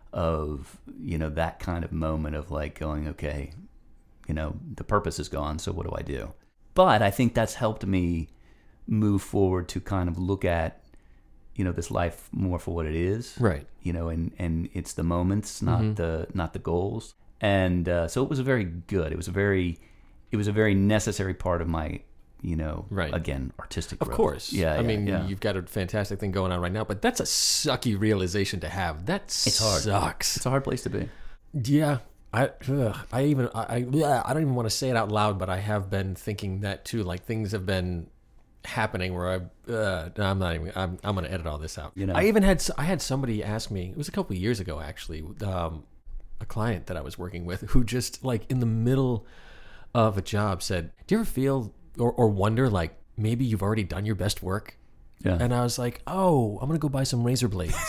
[SPEAKER 3] of you know that kind of moment of like going, okay. You know, the purpose is gone, so what do I do? But I think that's helped me move forward to kind of look at, you know, this life more for what it is.
[SPEAKER 2] right.
[SPEAKER 3] You know, and, and it's the moments, not
[SPEAKER 2] Mm-hmm.
[SPEAKER 3] the not the goals. And uh, so it was very good. It was a very it was a very necessary part of my, you know,
[SPEAKER 2] Right.
[SPEAKER 3] again, artistic
[SPEAKER 2] Of
[SPEAKER 3] growth.
[SPEAKER 2] course.
[SPEAKER 3] Yeah.
[SPEAKER 2] I
[SPEAKER 3] yeah,
[SPEAKER 2] mean,
[SPEAKER 3] yeah.
[SPEAKER 2] you've got a fantastic thing going on right now, but that's a sucky realization to have. That
[SPEAKER 3] It's hard.
[SPEAKER 2] sucks.
[SPEAKER 3] It's a hard place to be.
[SPEAKER 2] Yeah, I ugh, I even I I, bleh, I don't even want to say it out loud, but I have been thinking that too. Like things have been happening where I uh, no, I'm not even I'm I'm gonna edit all this out.
[SPEAKER 3] You know.
[SPEAKER 2] I even had s- I had somebody ask me. It was a couple of years ago actually. Um, a client that I was working with who just like in the middle of a job said, "Do you ever feel or or wonder like maybe you've already done your best work?"
[SPEAKER 3] Yeah.
[SPEAKER 2] And I was like, "Oh, I'm gonna go buy some razor blades."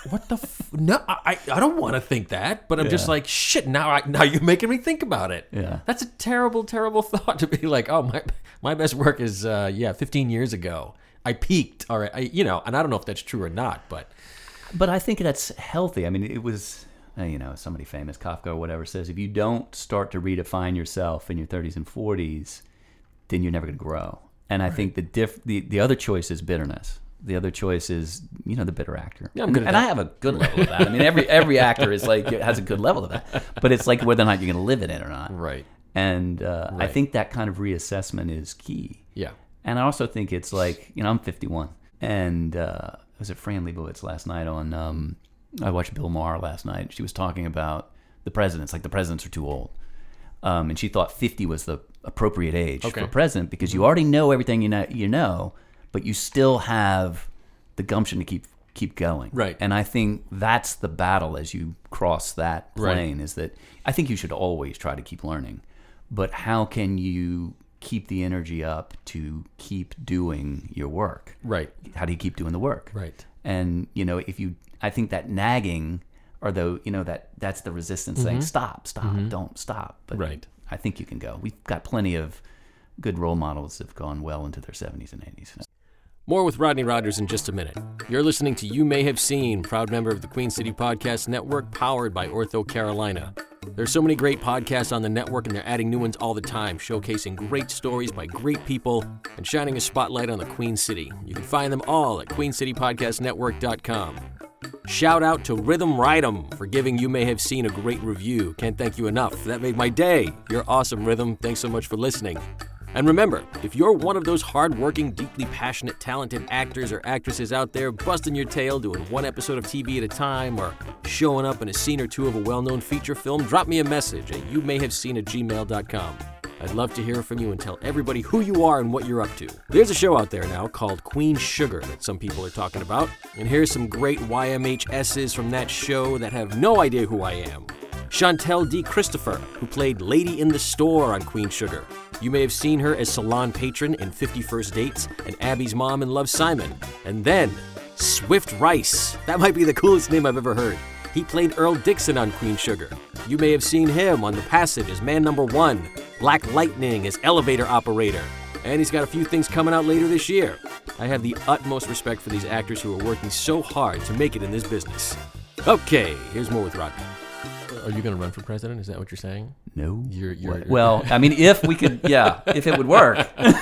[SPEAKER 2] what the f- no? I I don't want to think that, but I'm
[SPEAKER 3] Yeah.
[SPEAKER 2] just like shit. Now I now you're making me think about it.
[SPEAKER 3] Yeah.
[SPEAKER 2] That's a terrible, terrible thought to be like, oh my my best work is uh, yeah, fifteen years ago. I peaked. All right, I, you know, and I don't know if that's true or not, but
[SPEAKER 3] But I think that's healthy. I mean, it was, uh, you know, somebody famous, Kafka or whatever, says if you don't start to redefine yourself in your thirties and forties, then you're never going to grow. And I think the diff the, the other choice is bitterness. The other choice is, you know, the bitter actor.
[SPEAKER 2] Yeah, I'm
[SPEAKER 3] and
[SPEAKER 2] good at
[SPEAKER 3] and
[SPEAKER 2] that.
[SPEAKER 3] I have a good level of that. I mean, every every actor is like has a good level of that. But it's like whether or not you're going to live in it or not.
[SPEAKER 2] right,
[SPEAKER 3] And uh, I
[SPEAKER 2] Right.
[SPEAKER 3] think that kind of reassessment is key.
[SPEAKER 2] yeah,
[SPEAKER 3] And I also think it's like, you know, I'm fifty-one. And uh, I was at Fran Lebowitz last night on, um, I watched Bill Maher last night. She was talking about the presidents, like the presidents are too old. Um, and she thought fifty was the appropriate age
[SPEAKER 2] Okay.
[SPEAKER 3] for president because you already know everything you know, you know, but you still have the gumption to keep keep going.
[SPEAKER 2] Right.
[SPEAKER 3] And I think that's the battle as you cross that plane is that I think you should always try to keep learning. But how can you keep the energy up to keep doing your work?
[SPEAKER 2] right,
[SPEAKER 3] How do you keep doing the work?
[SPEAKER 2] right.
[SPEAKER 3] And, you know, if you, I think that nagging or though, you know, that that's the resistance saying, stop, stop, don't stop. But
[SPEAKER 2] Right.
[SPEAKER 3] I think you can go. We've got plenty of good role models that have gone well into their seventies and eighties.
[SPEAKER 2] More with Rodney Rogers in just a minute. You're listening to You May Have Seen, proud member of the Queen City Podcast Network, powered by Ortho Carolina. There's so many great podcasts on the network, and they're adding new ones all the time, showcasing great stories by great people and shining a spotlight on the Queen City. You can find them all at queen city podcast network dot com. Shout out to Rhythm Rightum for giving You May Have Seen a great review. Can't thank you enough. That made my day. You're awesome, Rhythm. Thanks so much for listening. And remember, if you're one of those hardworking, deeply passionate, talented actors or actresses out there busting your tail doing one episode of T V at a time or showing up in a scene or two of a well-known feature film, drop me a message at you may have seen at gmail dot com. I'd love to hear from you and tell everybody who you are and what you're up to. There's a show out there now called Queen Sugar that some people are talking about, and here's some great Y M H S's from that show that have no idea who I am. Chantel D. Christopher, who played Lady in the Store on Queen Sugar. You may have seen her as salon patron in fifty First Dates and Abby's mom in Love, Simon. And then, Swift Rice. That might be the coolest name I've ever heard. He played Earl Dixon on Queen Sugar. You may have seen him on The Passage as man number one, Black Lightning as elevator operator. And he's got a few things coming out later this year. I have the utmost respect for these actors who are working so hard to make it in this business. Okay, here's more with Rodney. Are you going to run for president? Is that what you're saying?
[SPEAKER 3] No.
[SPEAKER 2] You're, you're,
[SPEAKER 3] What? Well, I mean, if we could, yeah, if it would work,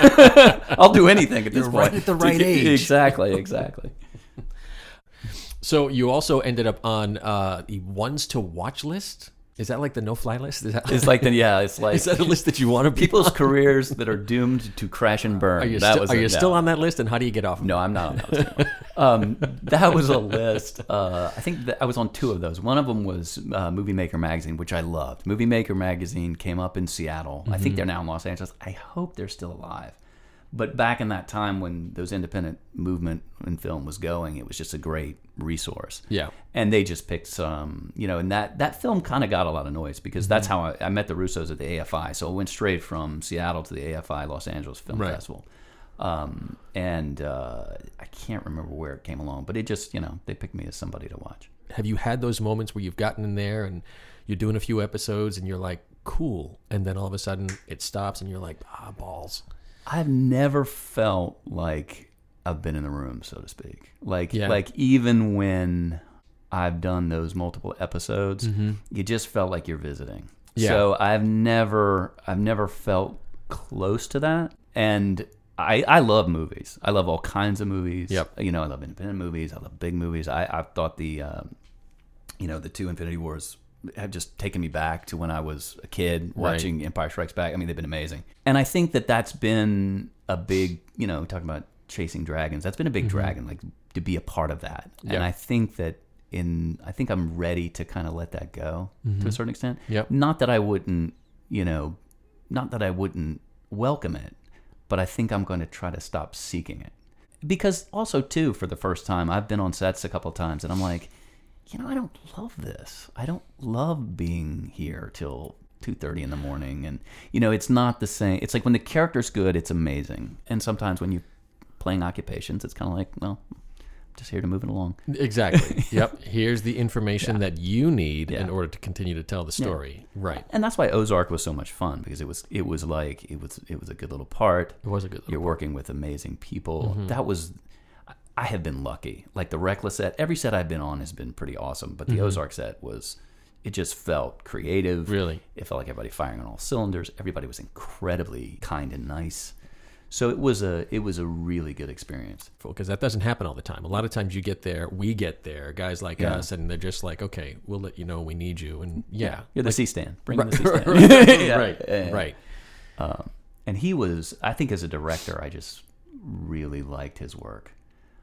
[SPEAKER 3] I'll do anything at this
[SPEAKER 2] You're
[SPEAKER 3] point.
[SPEAKER 2] right at the right age.
[SPEAKER 3] Exactly, exactly.
[SPEAKER 2] So you also ended up on uh, the ones to watch list. Is that like the no-fly list? Is that
[SPEAKER 3] It's like the yeah, it's like
[SPEAKER 2] is that a list that you want to be
[SPEAKER 3] people's
[SPEAKER 2] on?
[SPEAKER 3] careers that are doomed to crash and burn.
[SPEAKER 2] Are you,
[SPEAKER 3] that
[SPEAKER 2] still,
[SPEAKER 3] was
[SPEAKER 2] are
[SPEAKER 3] it,
[SPEAKER 2] you
[SPEAKER 3] no.
[SPEAKER 2] still on that list? And how do you get off?
[SPEAKER 3] No, I'm not on that list. um, that was a list. Uh, I think that I was on two of those. One of them was uh, Movie Maker Magazine, which I loved. Movie Maker Magazine came up in Seattle. I think they're now in Los Angeles. I hope they're still alive. But back in that time when those independent movement in film was going, it was just a great resource.
[SPEAKER 2] Yeah.
[SPEAKER 3] And they just picked some, you know, and that, that film kind of got a lot of noise because that's how I, I met the Russos at the A F I. So I went straight from Seattle to the A F I Los Angeles Film
[SPEAKER 2] Right.
[SPEAKER 3] Festival. Um, and uh, I can't remember where it came along, but it just, you know, they picked me as somebody to watch.
[SPEAKER 2] Have you had those moments where you've gotten in there and you're doing a few episodes and you're like, cool, and then all of a sudden it stops and you're like, ah, balls.
[SPEAKER 3] I've never felt like I've been in the room, so to speak. Like,
[SPEAKER 2] Yeah.
[SPEAKER 3] like even when I've done those multiple episodes, you just felt like you're visiting.
[SPEAKER 2] Yeah.
[SPEAKER 3] So I've never, I've never felt close to that. And I, I love movies. I love all kinds of movies.
[SPEAKER 2] Yep.
[SPEAKER 3] You know, I love independent movies. I love big movies. I, I thought the, um, you know, the two Infinity Wars have just taken me back to when I was a kid
[SPEAKER 2] Right.
[SPEAKER 3] watching Empire Strikes Back. I mean, they've been amazing. And I think that that's been a big, you know, talking about chasing dragons, that's been a big dragon, like to be a part of that.
[SPEAKER 2] Yeah.
[SPEAKER 3] And I think that in, I think I'm ready to kind of let that go to a certain extent.
[SPEAKER 2] Yep.
[SPEAKER 3] Not that I wouldn't, you know, not that I wouldn't welcome it, but I think I'm going to try to stop seeking it. Because also, too, for the first time, I've been on sets a couple of times and I'm like, you know, I don't love this. I don't love being here till two thirty in the morning. And, you know, it's not the same. It's like when the character's good, it's amazing. And sometimes when you're playing occupations, it's kind of like, well, just here to move it along.
[SPEAKER 2] Exactly. Yep. Here's the information
[SPEAKER 3] Yeah.
[SPEAKER 2] that you need
[SPEAKER 3] Yeah.
[SPEAKER 2] in order to continue to tell the story. Right.
[SPEAKER 3] And that's why Ozark was so much fun, because it was it was like it was it was a good little part.
[SPEAKER 2] It was a good little
[SPEAKER 3] You're
[SPEAKER 2] part.
[SPEAKER 3] working with amazing people.
[SPEAKER 2] Mm-hmm.
[SPEAKER 3] That was I have been lucky. Like the Reckless set, every set I've been on has been pretty awesome, but the
[SPEAKER 2] Mm-hmm.
[SPEAKER 3] Ozark set was it just felt creative.
[SPEAKER 2] Really?
[SPEAKER 3] It felt like everybody firing on all cylinders. Everybody was incredibly kind and nice. So it was a it was a really good experience.
[SPEAKER 2] Because that doesn't happen all the time. A lot of times you get there, we get there, guys like
[SPEAKER 3] Yeah.
[SPEAKER 2] us, and they're just like, okay, we'll let you know we need you. And yeah.
[SPEAKER 3] You're the C-stand. Bring
[SPEAKER 2] Right.
[SPEAKER 3] the C-stand. Yeah.
[SPEAKER 2] Right.
[SPEAKER 3] Yeah.
[SPEAKER 2] Right.
[SPEAKER 3] Um, and he was, I think as a director, I just really liked his work.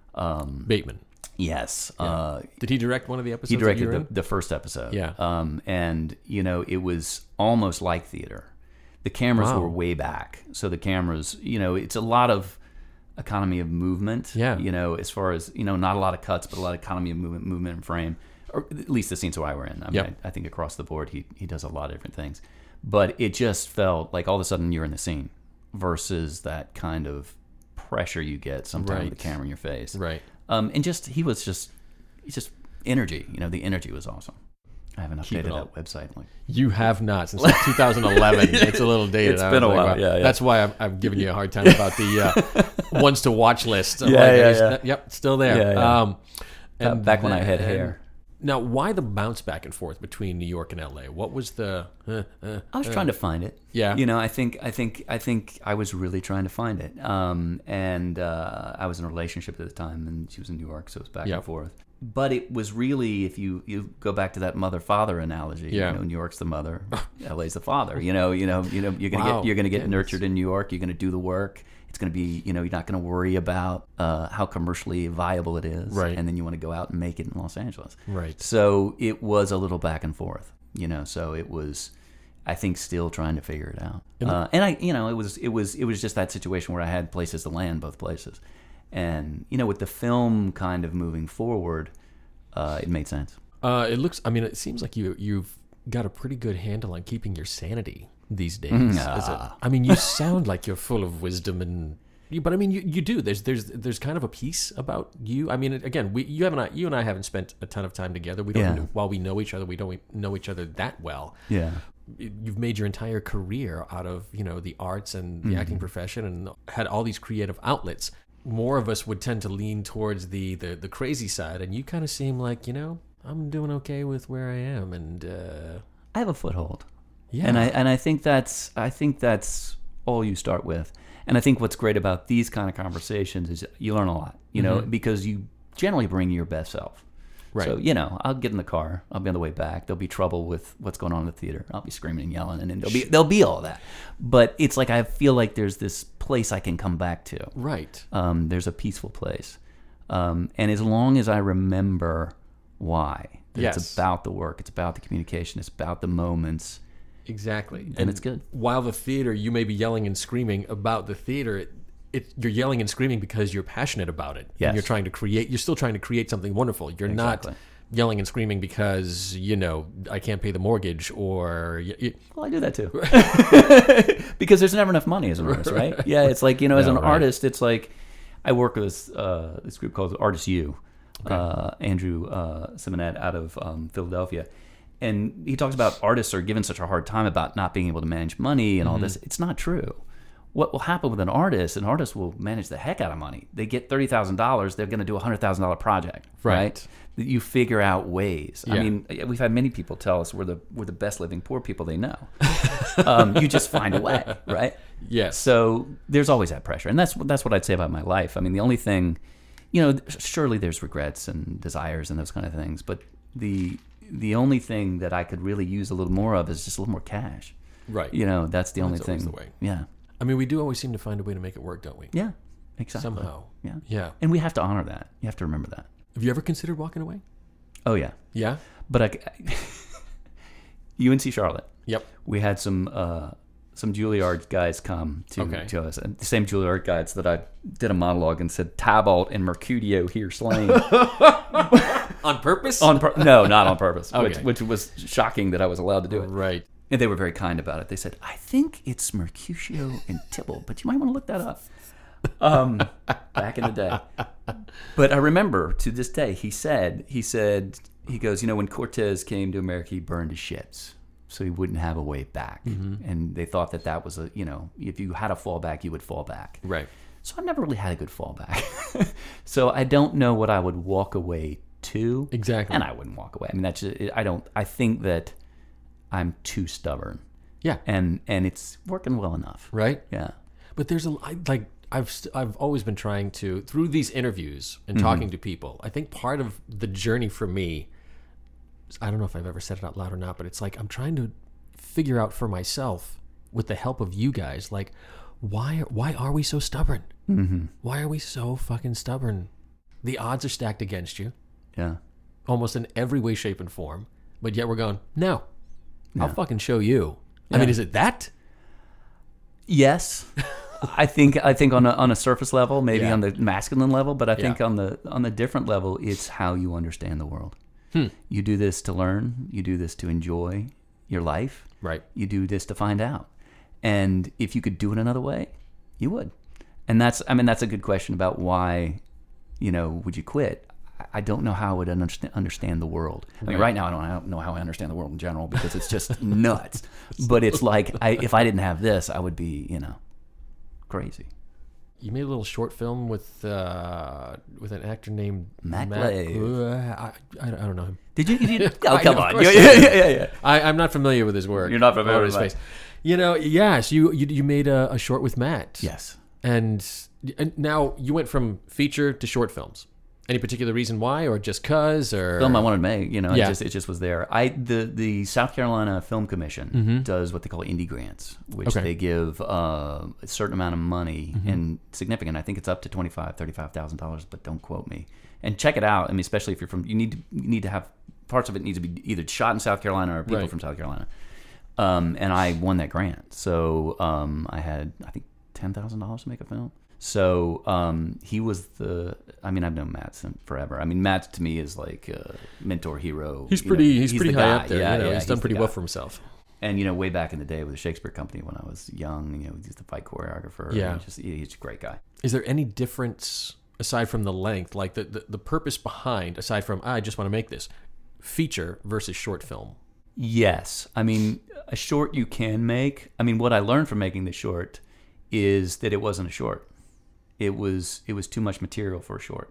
[SPEAKER 3] Um,
[SPEAKER 2] Bateman.
[SPEAKER 3] yes.
[SPEAKER 2] Yeah.
[SPEAKER 3] Uh,
[SPEAKER 2] Did he direct one of the episodes?
[SPEAKER 3] he
[SPEAKER 2] that
[SPEAKER 3] directed
[SPEAKER 2] you were
[SPEAKER 3] the,
[SPEAKER 2] in?
[SPEAKER 3] the first episode.
[SPEAKER 2] Yeah.
[SPEAKER 3] Um, and, you know, it was almost like theater. The cameras
[SPEAKER 2] Wow.
[SPEAKER 3] were way back. So the cameras, you know, it's a lot of economy of movement.
[SPEAKER 2] Yeah.
[SPEAKER 3] You know, as far as, you know, not a lot of cuts, but a lot of economy of movement, movement and frame. Or at least the scenes where I were in. I mean,
[SPEAKER 2] Yep.
[SPEAKER 3] I, I think across the board, he, he does a lot of different things. But it just felt like all of a sudden you're in the scene versus that kind of pressure you get sometimes
[SPEAKER 2] Right.
[SPEAKER 3] with the camera in your face.
[SPEAKER 2] Right.
[SPEAKER 3] Um, and just, he was just, he's just energy. You know, the energy was awesome. I haven't
[SPEAKER 2] Keep it
[SPEAKER 3] updated
[SPEAKER 2] up.
[SPEAKER 3] that website. Like,
[SPEAKER 2] You have not since like two thousand eleven. It's a little dated.
[SPEAKER 3] It's
[SPEAKER 2] I
[SPEAKER 3] been
[SPEAKER 2] was
[SPEAKER 3] a
[SPEAKER 2] like,
[SPEAKER 3] while,
[SPEAKER 2] wow.
[SPEAKER 3] yeah, yeah.
[SPEAKER 2] That's why I'm, I'm giving you a hard time about the uh, ones to watch list. I'm
[SPEAKER 3] Yeah,
[SPEAKER 2] like,
[SPEAKER 3] yeah,
[SPEAKER 2] it's-
[SPEAKER 3] yeah.
[SPEAKER 2] Yep, it's still there.
[SPEAKER 3] Yeah, yeah.
[SPEAKER 2] Um, and
[SPEAKER 3] back when I had
[SPEAKER 2] then-
[SPEAKER 3] hair.
[SPEAKER 2] Now, why the bounce back and forth between New York and L A? What was the? Uh, uh,
[SPEAKER 3] I was trying to find it.
[SPEAKER 2] Yeah.
[SPEAKER 3] You know, I think, I think, I think I was really trying to find it. Um, and uh, I was in a relationship at the time, and she was in New York, so it was back
[SPEAKER 2] Yep.
[SPEAKER 3] and forth. But it was really, if you, you go back to that mother-father analogy,
[SPEAKER 2] Yeah.
[SPEAKER 3] you know, New York's the mother, L A's the father. You know, you know, you know, you're gonna
[SPEAKER 2] Wow.
[SPEAKER 3] get you're gonna get
[SPEAKER 2] Goodness.
[SPEAKER 3] nurtured in New York. You're gonna do the work. It's gonna be, you know, you're not gonna worry about uh, how commercially viable it is,
[SPEAKER 2] Right.
[SPEAKER 3] And then you want to go out and make it in Los Angeles,
[SPEAKER 2] Right.
[SPEAKER 3] So it was a little back and forth, you know. So it was, I think, still trying to figure it out.
[SPEAKER 2] And the-
[SPEAKER 3] Uh, and I, you know, it was it was it was just that situation where I had places to land, both places, and you know, with the film kind of moving forward, uh, it made sense.
[SPEAKER 2] Uh, it looks. I mean, it seems like you you've got a pretty good handle on keeping your sanity these days. Is it-
[SPEAKER 3] Ah.
[SPEAKER 2] I mean, you sound like you're full of wisdom and. you- But I mean, you, you do. There's there's there's kind of a piece about you. I mean, again, we you haven't you and I haven't spent a ton of time together. We don't
[SPEAKER 3] Yeah.
[SPEAKER 2] know, while we know each other, we don't know each other that well.
[SPEAKER 3] Yeah.
[SPEAKER 2] You've made your entire career out of, you know, the arts and the
[SPEAKER 3] Mm-hmm.
[SPEAKER 2] acting profession, and had all these creative outlets. More of us would tend to lean towards the the, the crazy side, and you kind of seem like, you know, I'm doing okay with where I am, and uh,
[SPEAKER 3] I have a foothold.
[SPEAKER 2] yeah,
[SPEAKER 3] And I and I think that's I think that's all you start with. And I think what's great about these kind of conversations is you learn a lot, you know,
[SPEAKER 2] Mhm.
[SPEAKER 3] because you generally bring your best self.
[SPEAKER 2] Right.
[SPEAKER 3] So, you know, I'll get in the car. I'll be on the way back. There'll be trouble with what's going on in the theater. I'll be screaming and yelling, and then there'll be there'll be all that. But it's like I feel like there's this place I can come back to.
[SPEAKER 2] right,
[SPEAKER 3] Um, there's a peaceful place. Um, and as long as I remember why, that
[SPEAKER 2] Yes.
[SPEAKER 3] it's about the work, it's about the communication, it's about the moments,
[SPEAKER 2] exactly.
[SPEAKER 3] then
[SPEAKER 2] And
[SPEAKER 3] it's good.
[SPEAKER 2] while the theater, you may be yelling and screaming about the theater. It, it, you're yelling and screaming because you're passionate about it.
[SPEAKER 3] Yes.
[SPEAKER 2] And you're trying to create. You're still trying to create something wonderful. You're
[SPEAKER 3] Exactly.
[SPEAKER 2] not yelling and screaming because, you know, I can't pay the mortgage, or y- y-
[SPEAKER 3] Well, I do that too. Because there's never enough money as an artist, right? Yeah, it's like, you know, as
[SPEAKER 2] No,
[SPEAKER 3] an
[SPEAKER 2] right.
[SPEAKER 3] artist, it's like I work with uh, this group called Artist U, uh, Andrew uh, Simonet out of um, Philadelphia. And he talks about artists are given such a hard time about not being able to manage money and all this. It's not true. What will happen with an artist, an artist will manage the heck out of money. They get thirty thousand dollars, they're going to do a one hundred thousand dollars project,
[SPEAKER 2] Right.
[SPEAKER 3] right? You figure out ways. I
[SPEAKER 2] Yeah.
[SPEAKER 3] mean, we've had many people tell us we're the we're the best living poor people they know. um, you just find a way, right?
[SPEAKER 2] yes.
[SPEAKER 3] So there's always that pressure, and that's that's what I'd say about my life. I mean, the only thing, you know, surely there's regrets and desires and those kind of things, but the the only thing that I could really use a little more of is just a little more cash.
[SPEAKER 2] right.
[SPEAKER 3] You know, that's the
[SPEAKER 2] Well,
[SPEAKER 3] only
[SPEAKER 2] that's always
[SPEAKER 3] thing.
[SPEAKER 2] the way.
[SPEAKER 3] Yeah,
[SPEAKER 2] I mean, we do always seem to find a way to make it work, don't we?
[SPEAKER 3] yeah, exactly.
[SPEAKER 2] Somehow.
[SPEAKER 3] Yeah,
[SPEAKER 2] Yeah.
[SPEAKER 3] and we have to honor that. You have to remember that.
[SPEAKER 2] Have you ever considered walking away?
[SPEAKER 3] Oh yeah,
[SPEAKER 2] Yeah.
[SPEAKER 3] but I, U N C Charlotte.
[SPEAKER 2] Yep.
[SPEAKER 3] We had some uh, some Juilliard guys come to,
[SPEAKER 2] Okay.
[SPEAKER 3] to us, and the same Juilliard guys that I did a monologue and said Tybalt and Mercutio here slain
[SPEAKER 2] On purpose?
[SPEAKER 3] on pur- no, not on purpose, which,
[SPEAKER 2] Okay.
[SPEAKER 3] which was shocking that I was allowed to do it.
[SPEAKER 2] Right.
[SPEAKER 3] And they were very kind about it. They said, "I think it's Mercutio and Tybalt, but you might want to look that up." um, back in the day. But I remember to this day, he said, he said, he goes, you know, when Cortez came to America, he burned his ships so he wouldn't have a way back. Mm-hmm. And they thought that that was a, you know, if you had a fallback, you would fall back.
[SPEAKER 2] Right.
[SPEAKER 3] So I've never really had a good fallback. So I don't know what I would walk away to.
[SPEAKER 2] Exactly.
[SPEAKER 3] And I wouldn't walk away. I mean, that's just, I don't, I think that I'm too stubborn.
[SPEAKER 2] Yeah.
[SPEAKER 3] And and it's working well enough.
[SPEAKER 2] Right?
[SPEAKER 3] Yeah.
[SPEAKER 2] But there's a, I, like, I've st- I've always been trying to, through these interviews and talking mm-hmm. to people, I think part of the journey for me, I don't know if I've ever said it out loud or not, but it's like I'm trying to figure out for myself, with the help of you guys, like, why why are we so stubborn? Mm-hmm. Why are we so fucking stubborn? The odds are stacked against you.
[SPEAKER 3] Yeah.
[SPEAKER 2] Almost in every way, shape, and form. But yet we're going, no,
[SPEAKER 3] yeah.
[SPEAKER 2] I'll fucking show you. Yeah. I mean, is it that?
[SPEAKER 3] Yes. I think I think on a on a surface level, maybe
[SPEAKER 2] Yeah.
[SPEAKER 3] on the masculine level, but I think
[SPEAKER 2] Yeah.
[SPEAKER 3] on the on the different level, it's how you understand the world.
[SPEAKER 2] Hmm.
[SPEAKER 3] You do this to learn. You do this to enjoy your life.
[SPEAKER 2] Right.
[SPEAKER 3] You do this to find out. And if you could do it another way, you would. And that's I mean that's a good question about why, you know, would you quit? I don't know how I would understand, understand the world. I mean,
[SPEAKER 2] Right.
[SPEAKER 3] right now I don't, I don't know how I understand the world in general because it's just nuts. But it's like I, if I didn't have this, I would be, you know, crazy.
[SPEAKER 2] You made a little short film with uh, with an actor named
[SPEAKER 3] Matt
[SPEAKER 2] Matt.
[SPEAKER 3] Glave.
[SPEAKER 2] Uh, I, I, I don't know him.
[SPEAKER 3] Did you? you did, oh,
[SPEAKER 2] I
[SPEAKER 3] come
[SPEAKER 2] know, of
[SPEAKER 3] on.
[SPEAKER 2] course
[SPEAKER 3] Yeah,
[SPEAKER 2] I
[SPEAKER 3] yeah,
[SPEAKER 2] did.
[SPEAKER 3] yeah, yeah, yeah.
[SPEAKER 2] I, I'm not familiar with his work.
[SPEAKER 3] You're not familiar
[SPEAKER 2] or
[SPEAKER 3] with
[SPEAKER 2] his
[SPEAKER 3] Matt.
[SPEAKER 2] face. You know, yes, you you, you made a, a short with Matt.
[SPEAKER 3] Yes.
[SPEAKER 2] And, and now you went from feature to short films. Any particular reason why, or just cause, or
[SPEAKER 3] Film I wanted to make, you know,
[SPEAKER 2] Yeah.
[SPEAKER 3] it just it just was there. I the the South Carolina Film Commission
[SPEAKER 2] Mm-hmm.
[SPEAKER 3] does what they call indie grants, which
[SPEAKER 2] Okay.
[SPEAKER 3] they give uh, a certain amount of money
[SPEAKER 2] Mm-hmm.
[SPEAKER 3] and significant. I think it's up to twenty five, thirty five thousand dollars, but don't quote me. And check it out. I mean, especially if you're from, you need to you need to have parts of it needs to be either shot in South Carolina or people
[SPEAKER 2] Right.
[SPEAKER 3] from South Carolina. Um, and I won that grant, so um, I had I think ten thousand dollars to make a film. So um, he was the. I mean, I've known Matt since forever. I mean, Matt to me is like a mentor, hero.
[SPEAKER 2] he's
[SPEAKER 3] you
[SPEAKER 2] pretty
[SPEAKER 3] know,
[SPEAKER 2] he's, pretty
[SPEAKER 3] the
[SPEAKER 2] high
[SPEAKER 3] guy.
[SPEAKER 2] up there.
[SPEAKER 3] Yeah,
[SPEAKER 2] you know,
[SPEAKER 3] yeah,
[SPEAKER 2] he's done
[SPEAKER 3] the
[SPEAKER 2] pretty
[SPEAKER 3] guy.
[SPEAKER 2] well for himself.
[SPEAKER 3] And you know, way back in the day with the Shakespeare Company when I was young, you know, he's the fight choreographer.
[SPEAKER 2] Yeah.
[SPEAKER 3] and just he's a great guy.
[SPEAKER 2] Is there any difference aside from the length, like the the, the purpose behind, aside from I just want to make this feature versus short film?
[SPEAKER 3] Yes, I mean, a short you can make. I mean, what I learned from making the short is that it wasn't a short. It was it was too much material for a short.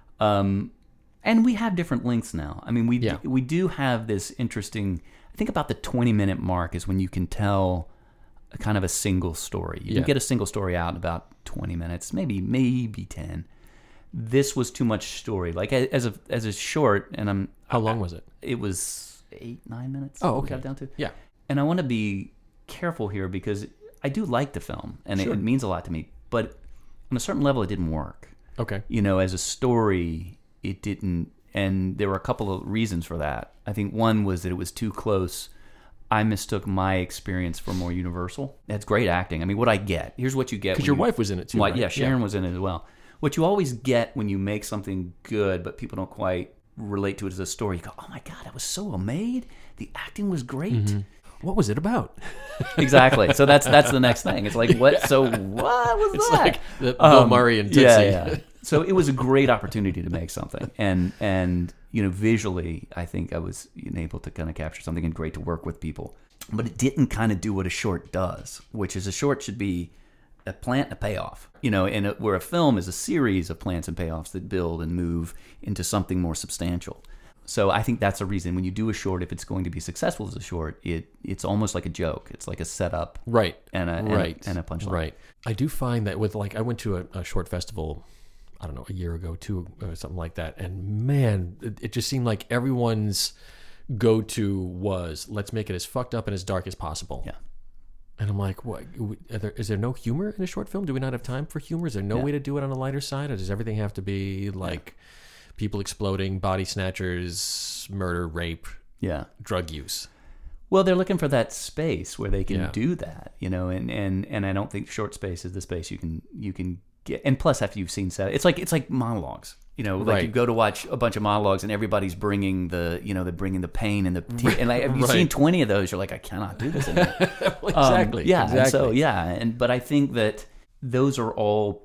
[SPEAKER 3] Um, and we have different lengths now. I mean, we
[SPEAKER 2] Yeah.
[SPEAKER 3] we do have this interesting. I think about the twenty minute mark is when you can tell a kind of a single story. You
[SPEAKER 2] Yeah.
[SPEAKER 3] can get a single story out in about twenty minutes, maybe maybe ten. This was too much story. Like as a as a short, and I'm
[SPEAKER 2] How long was it?
[SPEAKER 3] it was eight nine minutes.
[SPEAKER 2] Oh,
[SPEAKER 3] we
[SPEAKER 2] okay.
[SPEAKER 3] got it down to.
[SPEAKER 2] Yeah.
[SPEAKER 3] And I want to be careful here because I do like the film and
[SPEAKER 2] Sure.
[SPEAKER 3] it, it means a lot to me. But on a certain level, it didn't work.
[SPEAKER 2] Okay.
[SPEAKER 3] You know, as a story, it didn't. And there were a couple of reasons for that. I think one was that it was too close. I mistook my experience for more universal. That's great acting. I mean, what I get, here's what you get.
[SPEAKER 2] Because
[SPEAKER 3] when
[SPEAKER 2] your
[SPEAKER 3] you-
[SPEAKER 2] wife was in it too.
[SPEAKER 3] Well,
[SPEAKER 2] right?
[SPEAKER 3] yeah, Sharon was in it as well. What you always get when you make something good, but people don't quite relate to it as a story, you go, oh my God, that was so well made. The acting was great.
[SPEAKER 2] Mm-hmm. What was it about?
[SPEAKER 3] Exactly. So that's that's the next thing. It's like, what? So what was
[SPEAKER 2] It's
[SPEAKER 3] that?
[SPEAKER 2] like the Bill
[SPEAKER 3] Um,
[SPEAKER 2] Murray and Tootsie.
[SPEAKER 3] Yeah, yeah. So it was a great opportunity to make something, and and you know, visually, I think I was able to kind of capture something, and great to work with people. But it didn't kind of do what a short does, which is a short should be a plant and a payoff. You know, and a, where a film is a series of plants and payoffs that build and move into something more substantial. So I think that's a reason when you do a short, if it's going to be successful as a short, it it's almost like a joke. It's like a setup,
[SPEAKER 2] Right.
[SPEAKER 3] and a and
[SPEAKER 2] right.
[SPEAKER 3] a, and a punchline.
[SPEAKER 2] Right. I do find that with like I went to a, a short festival, I don't know, a year ago, two or something like that, and man, it, it just seemed like everyone's go-to was let's make it as fucked up and as dark as possible.
[SPEAKER 3] Yeah.
[SPEAKER 2] And I'm like, what? Are there, is there no humor in a short film? Do we not have time for humor? Is there no
[SPEAKER 3] Yeah.
[SPEAKER 2] way to do it on the lighter side, or does everything have to be like people exploding, body snatchers, murder, rape,
[SPEAKER 3] Yeah.
[SPEAKER 2] drug use?
[SPEAKER 3] Well, they're looking for that space where they can
[SPEAKER 2] Yeah.
[SPEAKER 3] do that, you know, and, and, and I don't think short space is the space you can you can get. And plus, after you've seen set, it's like it's like monologues, you know, like
[SPEAKER 2] Right.
[SPEAKER 3] you go to watch a bunch of monologues and everybody's bringing the you know they're bringing the pain and the te- and like have you
[SPEAKER 2] Right.
[SPEAKER 3] seen twenty of those? You're like, I cannot do this anymore.
[SPEAKER 2] Well, exactly.
[SPEAKER 3] Um, yeah.
[SPEAKER 2] Exactly.
[SPEAKER 3] And so yeah, and but I think that those are all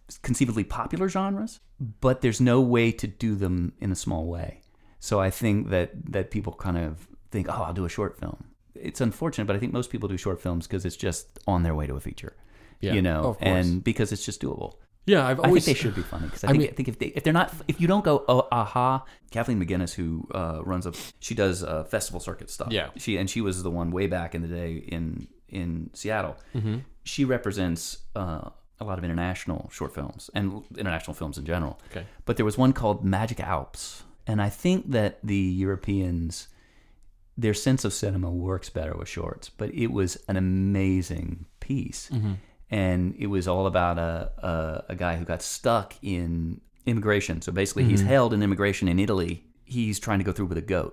[SPEAKER 3] conceivably popular genres, but there's no way to do them in a small way. So I think that, that people kind of think, oh, I'll do a short film. It's unfortunate, but I think most people do short films because it's just on their way to a feature,
[SPEAKER 2] Yeah.
[SPEAKER 3] you know,
[SPEAKER 2] Oh, of course.
[SPEAKER 3] and because it's just doable.
[SPEAKER 2] Yeah, I've
[SPEAKER 3] I
[SPEAKER 2] always.
[SPEAKER 3] think they should be funny because I,
[SPEAKER 2] I
[SPEAKER 3] think,
[SPEAKER 2] mean-
[SPEAKER 3] I think if they if they're not if you don't go oh aha, Kathleen McGinnis, who uh, runs a she does uh, festival circuit stuff.
[SPEAKER 2] Yeah.
[SPEAKER 3] she and she was the one way back in the day in in Seattle.
[SPEAKER 2] Mm-hmm.
[SPEAKER 3] She represents uh, a lot of international short films and international films in general.
[SPEAKER 2] Okay.
[SPEAKER 3] But there was one called Magic Alps, and I think that the Europeans, their sense of cinema works better with shorts. But it was an amazing piece.
[SPEAKER 2] Mm-hmm.
[SPEAKER 3] And it was all about a, a a guy who got stuck in immigration. So basically, he's held in immigration in Italy. He's trying to go through with a goat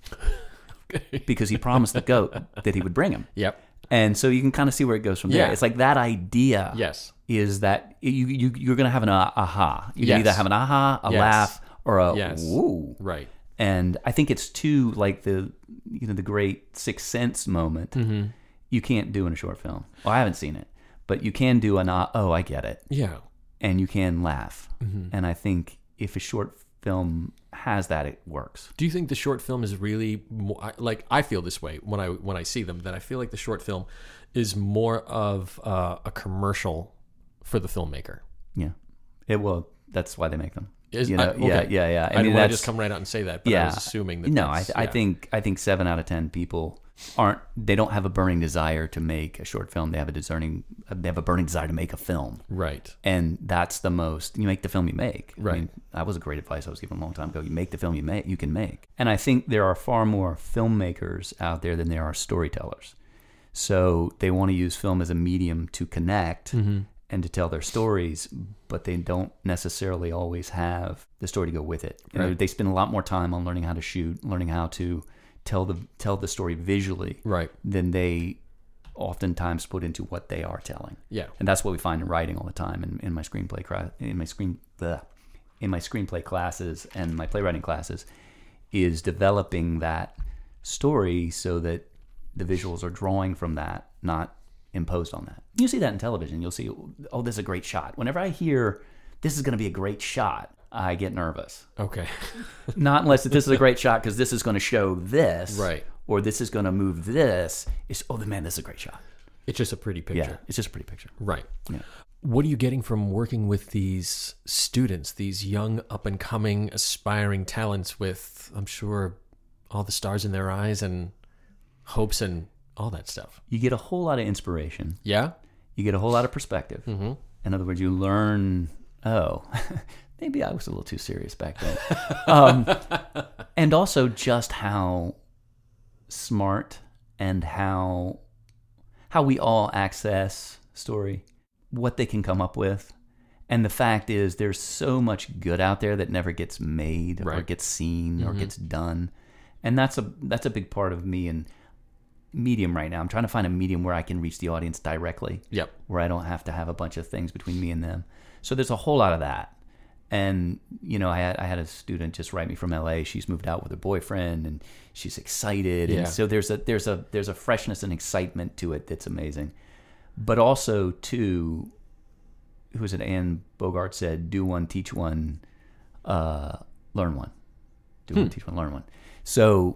[SPEAKER 2] Okay.
[SPEAKER 3] because he promised the goat that he would bring him.
[SPEAKER 2] Yep.
[SPEAKER 3] And so you can kind of see where it goes from there.
[SPEAKER 2] Yeah.
[SPEAKER 3] It's like that idea
[SPEAKER 2] Yes.
[SPEAKER 3] is that you, you you're going to have an ah- aha. You
[SPEAKER 2] Yes.
[SPEAKER 3] can either have an aha, a
[SPEAKER 2] Yes.
[SPEAKER 3] laugh, or a
[SPEAKER 2] Yes.
[SPEAKER 3] woo.
[SPEAKER 2] Right.
[SPEAKER 3] And I think it's too like the you know the great Sixth Sense moment.
[SPEAKER 2] Mm-hmm.
[SPEAKER 3] You can't do in a short film. Well, I haven't seen it. But you can do an, uh, oh, I get it.
[SPEAKER 2] Yeah.
[SPEAKER 3] And you can laugh.
[SPEAKER 2] Mm-hmm.
[SPEAKER 3] And I think if a short film has that, it works.
[SPEAKER 2] Do you think the short film is really more, I- like I feel this way when I when I see them, that I feel like the short film is more of uh, a commercial for the filmmaker?
[SPEAKER 3] Yeah. It will. That's why they make them.
[SPEAKER 2] Is,
[SPEAKER 3] you know,
[SPEAKER 2] I, okay.
[SPEAKER 3] yeah, yeah, yeah.
[SPEAKER 2] I, didn't want to
[SPEAKER 3] that's-
[SPEAKER 2] just come right out and say that, but
[SPEAKER 3] yeah.
[SPEAKER 2] I was assuming that.
[SPEAKER 3] No, I,
[SPEAKER 2] that's,
[SPEAKER 3] I
[SPEAKER 2] yeah.
[SPEAKER 3] think I think seven out of ten people aren't. They don't have a burning desire to make a short film. They have a discerning. They have a burning desire to make a film.
[SPEAKER 2] Right.
[SPEAKER 3] And that's the most. You make the film you make.
[SPEAKER 2] Right.
[SPEAKER 3] I mean, that was a great advice I was given a long time ago. You make the film you make. You can make. And I think there are far more filmmakers out there than there are storytellers. So they want to use film as a medium to connect
[SPEAKER 2] Mm-hmm.
[SPEAKER 3] and to tell their stories, but they don't necessarily always have the story to go with it. You know,
[SPEAKER 2] Right.
[SPEAKER 3] they spend a lot more time on learning how to shoot, learning how to tell the tell the story visually,
[SPEAKER 2] Right.
[SPEAKER 3] than they oftentimes put into what they are telling.
[SPEAKER 2] Yeah.
[SPEAKER 3] And that's what we find in writing all the time. In, in my screenplay cra- in my screen bleh, in my screenplay classes and my playwriting classes, is developing that story so that the visuals are drawing from that, not imposed on that. You see that in television. You'll see, oh, this is a great shot. Whenever I hear this is going to be a great shot, I get nervous.
[SPEAKER 2] Okay.
[SPEAKER 3] Not unless this is a great shot because this is going to show this,
[SPEAKER 2] Right.
[SPEAKER 3] or this is going to move this. It's, oh, man, this is a great shot.
[SPEAKER 2] It's just a pretty picture.
[SPEAKER 3] Yeah, it's just a pretty picture.
[SPEAKER 2] Right.
[SPEAKER 3] Yeah.
[SPEAKER 2] What are you getting from working with these students, these young, up and coming, aspiring talents with, I'm sure, all the stars in their eyes and hopes and all that stuff?
[SPEAKER 3] You get a whole lot of inspiration.
[SPEAKER 2] Yeah?
[SPEAKER 3] You get a whole lot of perspective.
[SPEAKER 2] Mm-hmm.
[SPEAKER 3] In other words, you learn, oh, maybe I was a little too serious back then. um, and also just how smart and how how we all access story, what they can come up with. And the fact is there's so much good out there that never gets made or
[SPEAKER 2] Right.
[SPEAKER 3] gets seen or
[SPEAKER 2] Mhm.
[SPEAKER 3] gets done. And that's a that's a big part of me and medium right now. I'm trying to find a medium where I can reach the audience directly,
[SPEAKER 2] Yep.
[SPEAKER 3] where I don't have to have a bunch of things between me and them. So there's a whole lot of that. And, you know, I had I had a student just write me from L A. She's moved out with her boyfriend and she's excited.
[SPEAKER 2] Yeah.
[SPEAKER 3] And so there's a there's a there's a freshness and excitement to it that's amazing. But also too, who was it? Anne Bogart said, do one, teach one, uh, learn one. Do one,
[SPEAKER 2] Hmm.
[SPEAKER 3] teach one, learn one. So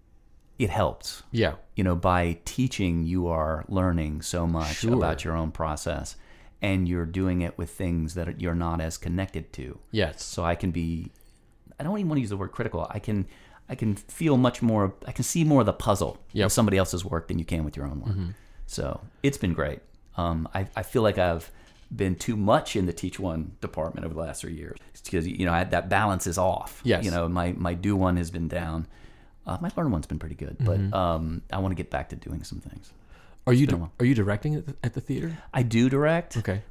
[SPEAKER 3] it helps.
[SPEAKER 2] Yeah.
[SPEAKER 3] You know, by teaching, you are learning so much
[SPEAKER 2] Sure.
[SPEAKER 3] about your own process, and you're doing it with things that you're not as connected to.
[SPEAKER 2] Yes.
[SPEAKER 3] So I can be, I don't even want to use the word critical. I can, I can feel much more. I can see more of the puzzle
[SPEAKER 2] Yep.
[SPEAKER 3] with somebody else's work than you can with your own work.
[SPEAKER 2] Mm-hmm.
[SPEAKER 3] So it's been great. Um, I, I feel like I've been too much in the teach one department over the last three years because you know I, that balance is off.
[SPEAKER 2] Yes.
[SPEAKER 3] You know, my my do one has been down. Uh, my learn one's been pretty good, but
[SPEAKER 2] Mm-hmm.
[SPEAKER 3] um, I want to get back to doing some things.
[SPEAKER 2] Are you
[SPEAKER 3] been a
[SPEAKER 2] di-
[SPEAKER 3] while.
[SPEAKER 2] are you directing at the, at the theater?
[SPEAKER 3] I do direct.
[SPEAKER 2] Okay.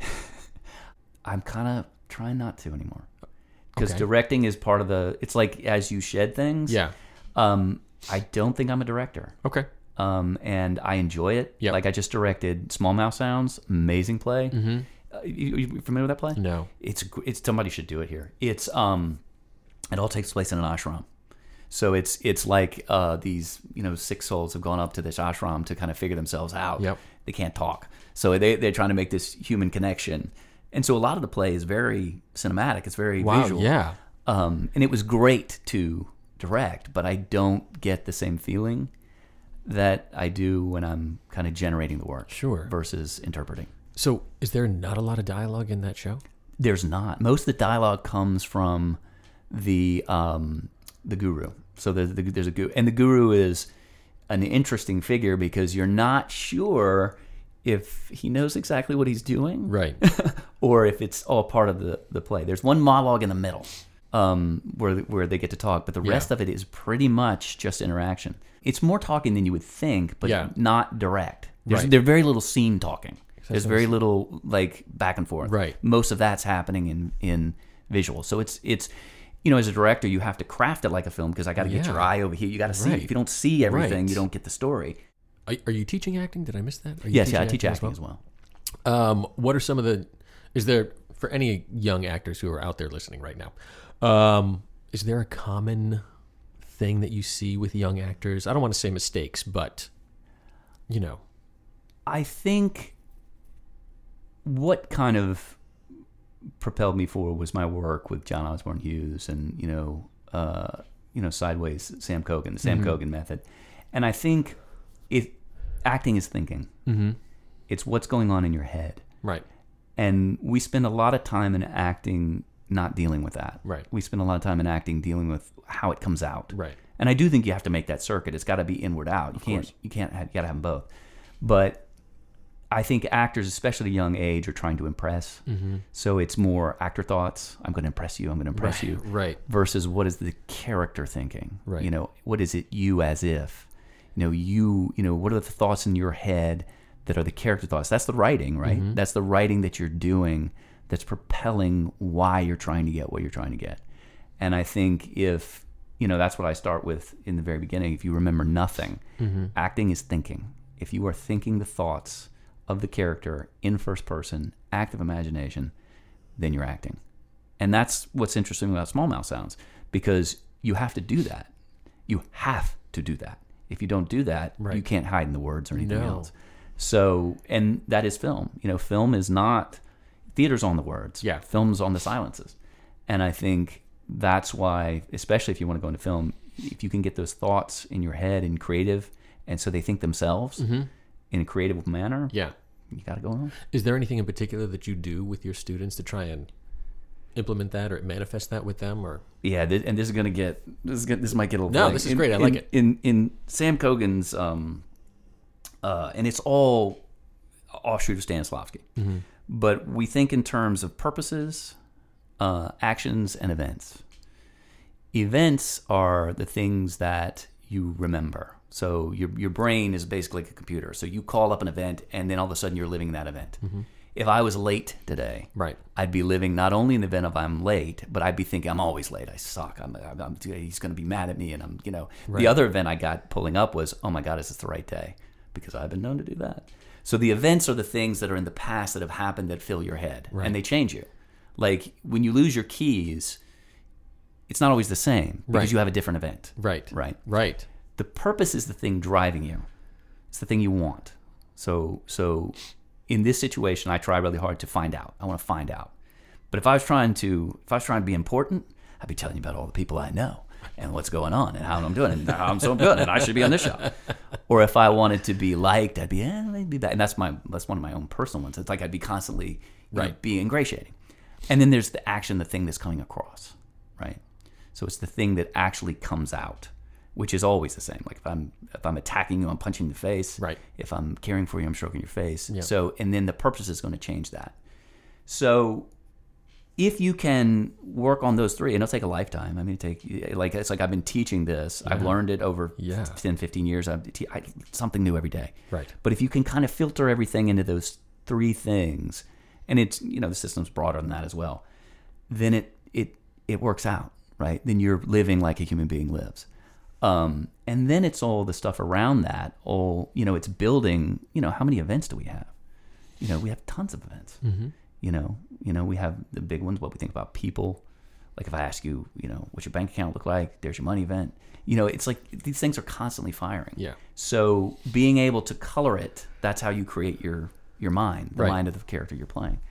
[SPEAKER 3] I'm kind of trying not to anymore because
[SPEAKER 2] Okay.
[SPEAKER 3] directing is part of the. It's like as you shed things.
[SPEAKER 2] Yeah.
[SPEAKER 3] Um, I don't think I'm a director.
[SPEAKER 2] Okay.
[SPEAKER 3] Um, and I enjoy it.
[SPEAKER 2] Yep.
[SPEAKER 3] Like I just directed Small Mouse Sounds, amazing play.
[SPEAKER 2] Mm-hmm.
[SPEAKER 3] Uh, you, you familiar with that play?
[SPEAKER 2] No.
[SPEAKER 3] It's gr- it's somebody should do it here. It's um, it all takes place in an ashram. So it's it's like uh, these you know six souls have gone up to this ashram to kind of figure themselves out.
[SPEAKER 2] Yep.
[SPEAKER 3] They can't talk, so they they're trying to make this human connection, And so a lot of the play is very cinematic. It's very
[SPEAKER 2] Wow,
[SPEAKER 3] visual.
[SPEAKER 2] yeah.
[SPEAKER 3] Um, and it was great to direct, but I don't get the same feeling that I do when I'm kind of generating the work.
[SPEAKER 2] Sure.
[SPEAKER 3] Versus interpreting.
[SPEAKER 2] So is there not a lot of dialogue in that show?
[SPEAKER 3] There's not. Most of the dialogue comes from the um, the guru. So there's, the, there's a guru. And the guru is an interesting figure because you're not sure if he knows exactly what he's doing.
[SPEAKER 2] Right.
[SPEAKER 3] Or if it's all part of the, the play. There's one monologue in the middle um, where where they get to talk, but the
[SPEAKER 2] Yeah.
[SPEAKER 3] rest of it is pretty much just interaction. It's more talking than you would think, but
[SPEAKER 2] Yeah.
[SPEAKER 3] not direct. There's
[SPEAKER 2] Right.
[SPEAKER 3] there's very little scene talking. There's
[SPEAKER 2] sense.
[SPEAKER 3] very little like back and forth.
[SPEAKER 2] Right.
[SPEAKER 3] Most of that's happening in in visual. So it's it's you know, as a director, you have to craft it like a film because I got to get
[SPEAKER 2] Yeah.
[SPEAKER 3] your eye over here. You got to see.
[SPEAKER 2] Right.
[SPEAKER 3] If you don't see everything,
[SPEAKER 2] Right.
[SPEAKER 3] you don't get the story.
[SPEAKER 2] Are, are you teaching acting? Did I miss that? Are you
[SPEAKER 3] Yes, yeah, I
[SPEAKER 2] teaching
[SPEAKER 3] teach acting as well.
[SPEAKER 2] Um, what are some of the? Is there for any young actors who are out there listening right now? Um, is there a common thing that you see with young actors? I don't want to say mistakes, but you know,
[SPEAKER 3] I think what kind of propelled me forward was my work with John Osborne Hughes and you know, uh, you know, Sideways, Sam Kogan, the Sam
[SPEAKER 2] Mm-hmm.
[SPEAKER 3] Kogan method, and I think if acting is thinking,
[SPEAKER 2] mm-hmm.
[SPEAKER 3] it's what's going on in your head,
[SPEAKER 2] right,
[SPEAKER 3] and we spend a lot of time in acting not dealing with that.
[SPEAKER 2] Right.
[SPEAKER 3] We spend a lot of time in acting dealing with how it comes out.
[SPEAKER 2] right,
[SPEAKER 3] And I do think you have to make that circuit. It's got to be inward out. You can't.
[SPEAKER 2] course.
[SPEAKER 3] You can't. Have, you got to have them both. But I think actors, especially young age, are trying to impress.
[SPEAKER 2] mm-hmm.
[SPEAKER 3] So it's more actor thoughts. I'm going to impress you. I'm going to impress
[SPEAKER 2] right,
[SPEAKER 3] you.
[SPEAKER 2] right,
[SPEAKER 3] Versus what is the character thinking?
[SPEAKER 2] Right.
[SPEAKER 3] You know, what is it? You as if. You know, you. You know, what are the thoughts in your head that are the character thoughts? That's the writing, right?
[SPEAKER 2] Mm-hmm.
[SPEAKER 3] That's the writing that you're doing. That's propelling why you're trying to get what you're trying to get. And I think if you know, that's what I start with in the very beginning. If you remember nothing,
[SPEAKER 2] mm-hmm.
[SPEAKER 3] acting is thinking. If you are thinking the thoughts of the character in first person, active imagination, then you're acting. And that's what's interesting about small mouth sounds, because you have to do that. You have to do that. If you don't do that,
[SPEAKER 2] Right.
[SPEAKER 3] you can't hide in the words or anything
[SPEAKER 2] No.
[SPEAKER 3] else. So, and that is film. You know, film is not, theater's on the words.
[SPEAKER 2] Yeah.
[SPEAKER 3] Film's on the silences. And I think that's why, especially if you want to go into film, if you can get those thoughts in your head and creative, and so they think themselves
[SPEAKER 2] Mm-hmm.
[SPEAKER 3] in a creative manner,
[SPEAKER 2] yeah.
[SPEAKER 3] you got to go on.
[SPEAKER 2] Is there anything in particular that you do with your students to try and implement that or manifest that with them, or?
[SPEAKER 3] Yeah, th- and this is gonna get this is gonna, this might get a little.
[SPEAKER 2] No,
[SPEAKER 3] vague.
[SPEAKER 2] this is
[SPEAKER 3] In-
[SPEAKER 2] great. I
[SPEAKER 3] in-
[SPEAKER 2] like it.
[SPEAKER 3] In in Sam Kogan's, um, uh, and it's all offshoot of Stanislavski,
[SPEAKER 2] Mm-hmm.
[SPEAKER 3] but we think in terms of purposes, uh, actions, and events. Events are the things that you remember. So your your brain is basically like a computer. So you call up an event, and then all of a sudden you're living that event.
[SPEAKER 2] Mm-hmm.
[SPEAKER 3] If I was late today,
[SPEAKER 2] Right.
[SPEAKER 3] I'd be living not only in the event of I'm late, but I'd be thinking I'm always late. I suck. I'm, I'm, I'm he's going to be mad at me, and I'm, you know.
[SPEAKER 2] Right.
[SPEAKER 3] The other event I got pulling up was, oh my God, is this the right day? Because I've been known to do that. So the events are the things that are in the past that have happened that fill your head,
[SPEAKER 2] Right.
[SPEAKER 3] and they change you. Like when you lose your keys, it's not always the same because
[SPEAKER 2] Right.
[SPEAKER 3] you have a different event.
[SPEAKER 2] Right.
[SPEAKER 3] Right.
[SPEAKER 2] Right.
[SPEAKER 3] The purpose is the thing driving you. It's the thing you want. So so in this situation, I try really hard to find out. I want to find out. But if I was trying to if I was trying to be important, I'd be telling you about all the people I know and what's going on and how I'm doing and how I'm so good and I should be on this show. Or if I wanted to be liked, I'd be eh, maybe that. And that's my that's one of my own personal ones. It's like I'd be constantly you
[SPEAKER 2] Right.
[SPEAKER 3] know, be ingratiating. And then there's the action, the thing that's coming across, right? So it's the thing that actually comes out, which is always the same. Like if I'm if I'm attacking you, I'm punching you in the face.
[SPEAKER 2] Right.
[SPEAKER 3] If I'm caring for you, I'm stroking your face.
[SPEAKER 2] Yeah.
[SPEAKER 3] So and then the purpose is going to change that. So if you can work on those three, and it'll take a lifetime. I mean, it take like it's like I've been teaching this. I've
[SPEAKER 2] Yeah.
[SPEAKER 3] learned it over
[SPEAKER 2] Yeah.
[SPEAKER 3] ten, fifteen years. I've te- I, something new every day.
[SPEAKER 2] Right.
[SPEAKER 3] But if you can kind of filter everything into those three things, and it's you know the system's broader than that as well, then it it it works out, right? Then you're living like a human being lives. Um, and then it's all the stuff around that. All you know, it's building. You know, how many events do we have? You know, we have tons of events.
[SPEAKER 2] Mm-hmm.
[SPEAKER 3] You know, you know, we have the big ones. What we think about people. Like if I ask you, you know, what's your bank account look like? There's your money event. You know, it's like these things are constantly firing.
[SPEAKER 2] Yeah.
[SPEAKER 3] So being able to color it, that's how you create your your mind, the
[SPEAKER 2] Right.
[SPEAKER 3] mind of the character you're playing.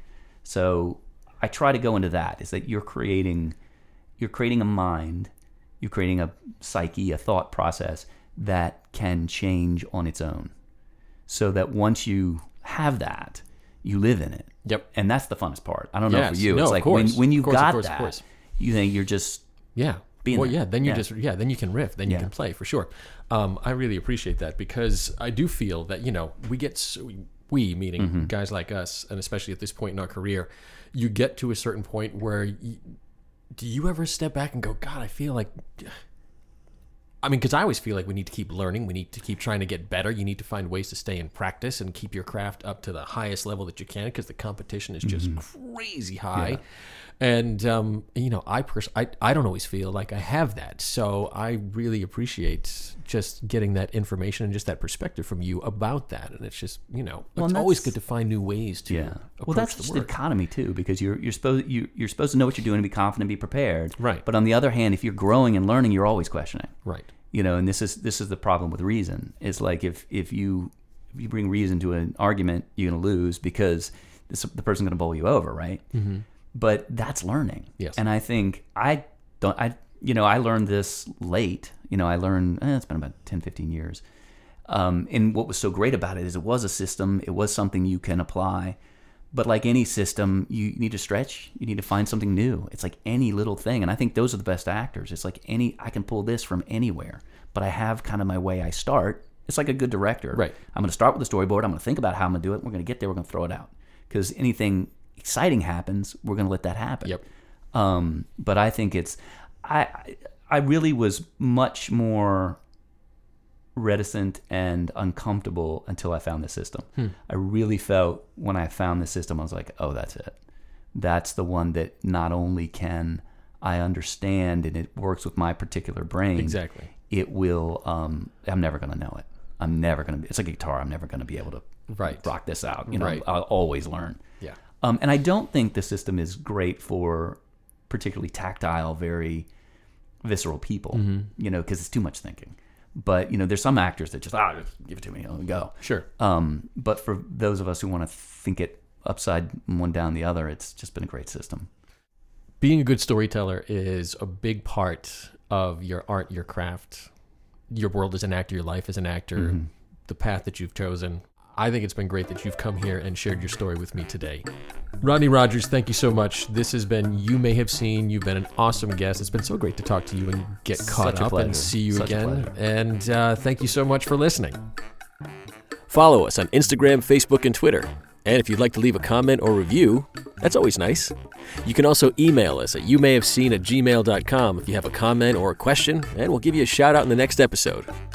[SPEAKER 3] So I try to go into that, is that you're creating, you're creating a mind, you're creating a psyche, a thought process that can change on its own. So that once you have that, you live in it.
[SPEAKER 2] Yep.
[SPEAKER 3] And that's the funnest part. I don't know
[SPEAKER 2] Yes.
[SPEAKER 3] for you.
[SPEAKER 2] No,
[SPEAKER 3] it's
[SPEAKER 2] of
[SPEAKER 3] like
[SPEAKER 2] course.
[SPEAKER 3] when, when you've
[SPEAKER 2] Of course, of
[SPEAKER 3] got
[SPEAKER 2] course, of
[SPEAKER 3] that,
[SPEAKER 2] course.
[SPEAKER 3] you think you're just
[SPEAKER 2] Yeah.
[SPEAKER 3] being
[SPEAKER 2] well,
[SPEAKER 3] there.
[SPEAKER 2] yeah. Then you
[SPEAKER 3] Yeah.
[SPEAKER 2] just yeah. Then you can riff. Then you
[SPEAKER 3] Yeah.
[SPEAKER 2] can play for sure. Um, I really appreciate that because I do feel that you know we get so, we meaning
[SPEAKER 3] Mm-hmm.
[SPEAKER 2] guys like us, and especially at this point in our career, you get to a certain point where you, do you ever step back and go, God, I feel like. I mean, because I always feel like we need to keep learning. We need to keep trying to get better. You need to find ways to stay in practice and keep your craft up to the highest level that you can because the competition is just
[SPEAKER 3] Mm-hmm.
[SPEAKER 2] crazy high. And, um, you know, I, pers- I I don't always feel like I have that. So I really appreciate just getting that information and just that perspective from you about that. And it's just, you know,
[SPEAKER 3] Well,
[SPEAKER 2] it's
[SPEAKER 3] and
[SPEAKER 2] always
[SPEAKER 3] that's-
[SPEAKER 2] good to find new ways to
[SPEAKER 3] Yeah.
[SPEAKER 2] approach
[SPEAKER 3] Well, that's
[SPEAKER 2] the
[SPEAKER 3] just
[SPEAKER 2] work.
[SPEAKER 3] economy too, because you're you're supposed you you're supposed to know what you're doing and be confident and be prepared.
[SPEAKER 2] Right.
[SPEAKER 3] But on the other hand, if you're growing and learning, you're always questioning.
[SPEAKER 2] Right.
[SPEAKER 3] You know, and this is this is the problem with reason. It's like if if you if you bring reason to an argument, you're going to lose because this, the person's going to bowl you over, right? Mm-hmm. But that's learning.
[SPEAKER 2] Yes.
[SPEAKER 3] And I think I don't. I you know I learned this late. You know, I learned eh, it's been about ten, fifteen years. Um, and what was so great about it is it was a system. It was something you can apply. But like any system, you need to stretch. You need to find something new. It's like any little thing. And I think those are the best actors. It's like any, I can pull this from anywhere, but I have kind of my way I start. It's like a good director.
[SPEAKER 2] Right.
[SPEAKER 3] I'm going to start with the storyboard. I'm going to think about how I'm going to do it. We're going to get there. We're going to throw it out. Because anything exciting happens, we're going to let that happen.
[SPEAKER 2] Yep.
[SPEAKER 3] Um, but I think it's, I, I really was much more reticent and uncomfortable until I found this system. Hmm. I really felt when I found this system, I was like, oh, that's it. That's the one that not only can I understand and it works with my particular brain.
[SPEAKER 2] Exactly.
[SPEAKER 3] It will, um, I'm never going to know it. I'm never going to be, it's like a guitar. I'm never going to be able to
[SPEAKER 2] Right.
[SPEAKER 3] rock this out. You know,
[SPEAKER 2] Right.
[SPEAKER 3] I'll always learn.
[SPEAKER 2] Yeah.
[SPEAKER 3] Um, and I don't think the system is great for particularly tactile, very visceral people,
[SPEAKER 2] Mm-hmm.
[SPEAKER 3] you know, because it's too much thinking. But, you know, there's some actors that just, ah, just give it to me, I'll go.
[SPEAKER 2] Sure.
[SPEAKER 3] Um, but for those of us who want to think it upside one down the other, it's just been a great system.
[SPEAKER 2] Being a good storyteller is a big part of your art, your craft, your world as an actor, your life as an actor,
[SPEAKER 3] Mm-hmm.
[SPEAKER 2] the path that you've chosen. I think it's been great that you've come here and shared your story with me today. Rodney Rogers, thank you so much. This has been You May Have Seen. You've been an awesome guest. It's been so great to talk to you and get caught
[SPEAKER 3] Such a
[SPEAKER 2] up
[SPEAKER 3] pleasure.
[SPEAKER 2] and see you
[SPEAKER 3] Such a
[SPEAKER 2] again.
[SPEAKER 3] pleasure.
[SPEAKER 2] And uh, thank you so much for listening. Follow us on Instagram, Facebook, and Twitter. And if you'd like to leave a comment or review, that's always nice. You can also email us at you may have seen at gmail dot com if you have a comment or a question, and we'll give you a shout out in the next episode.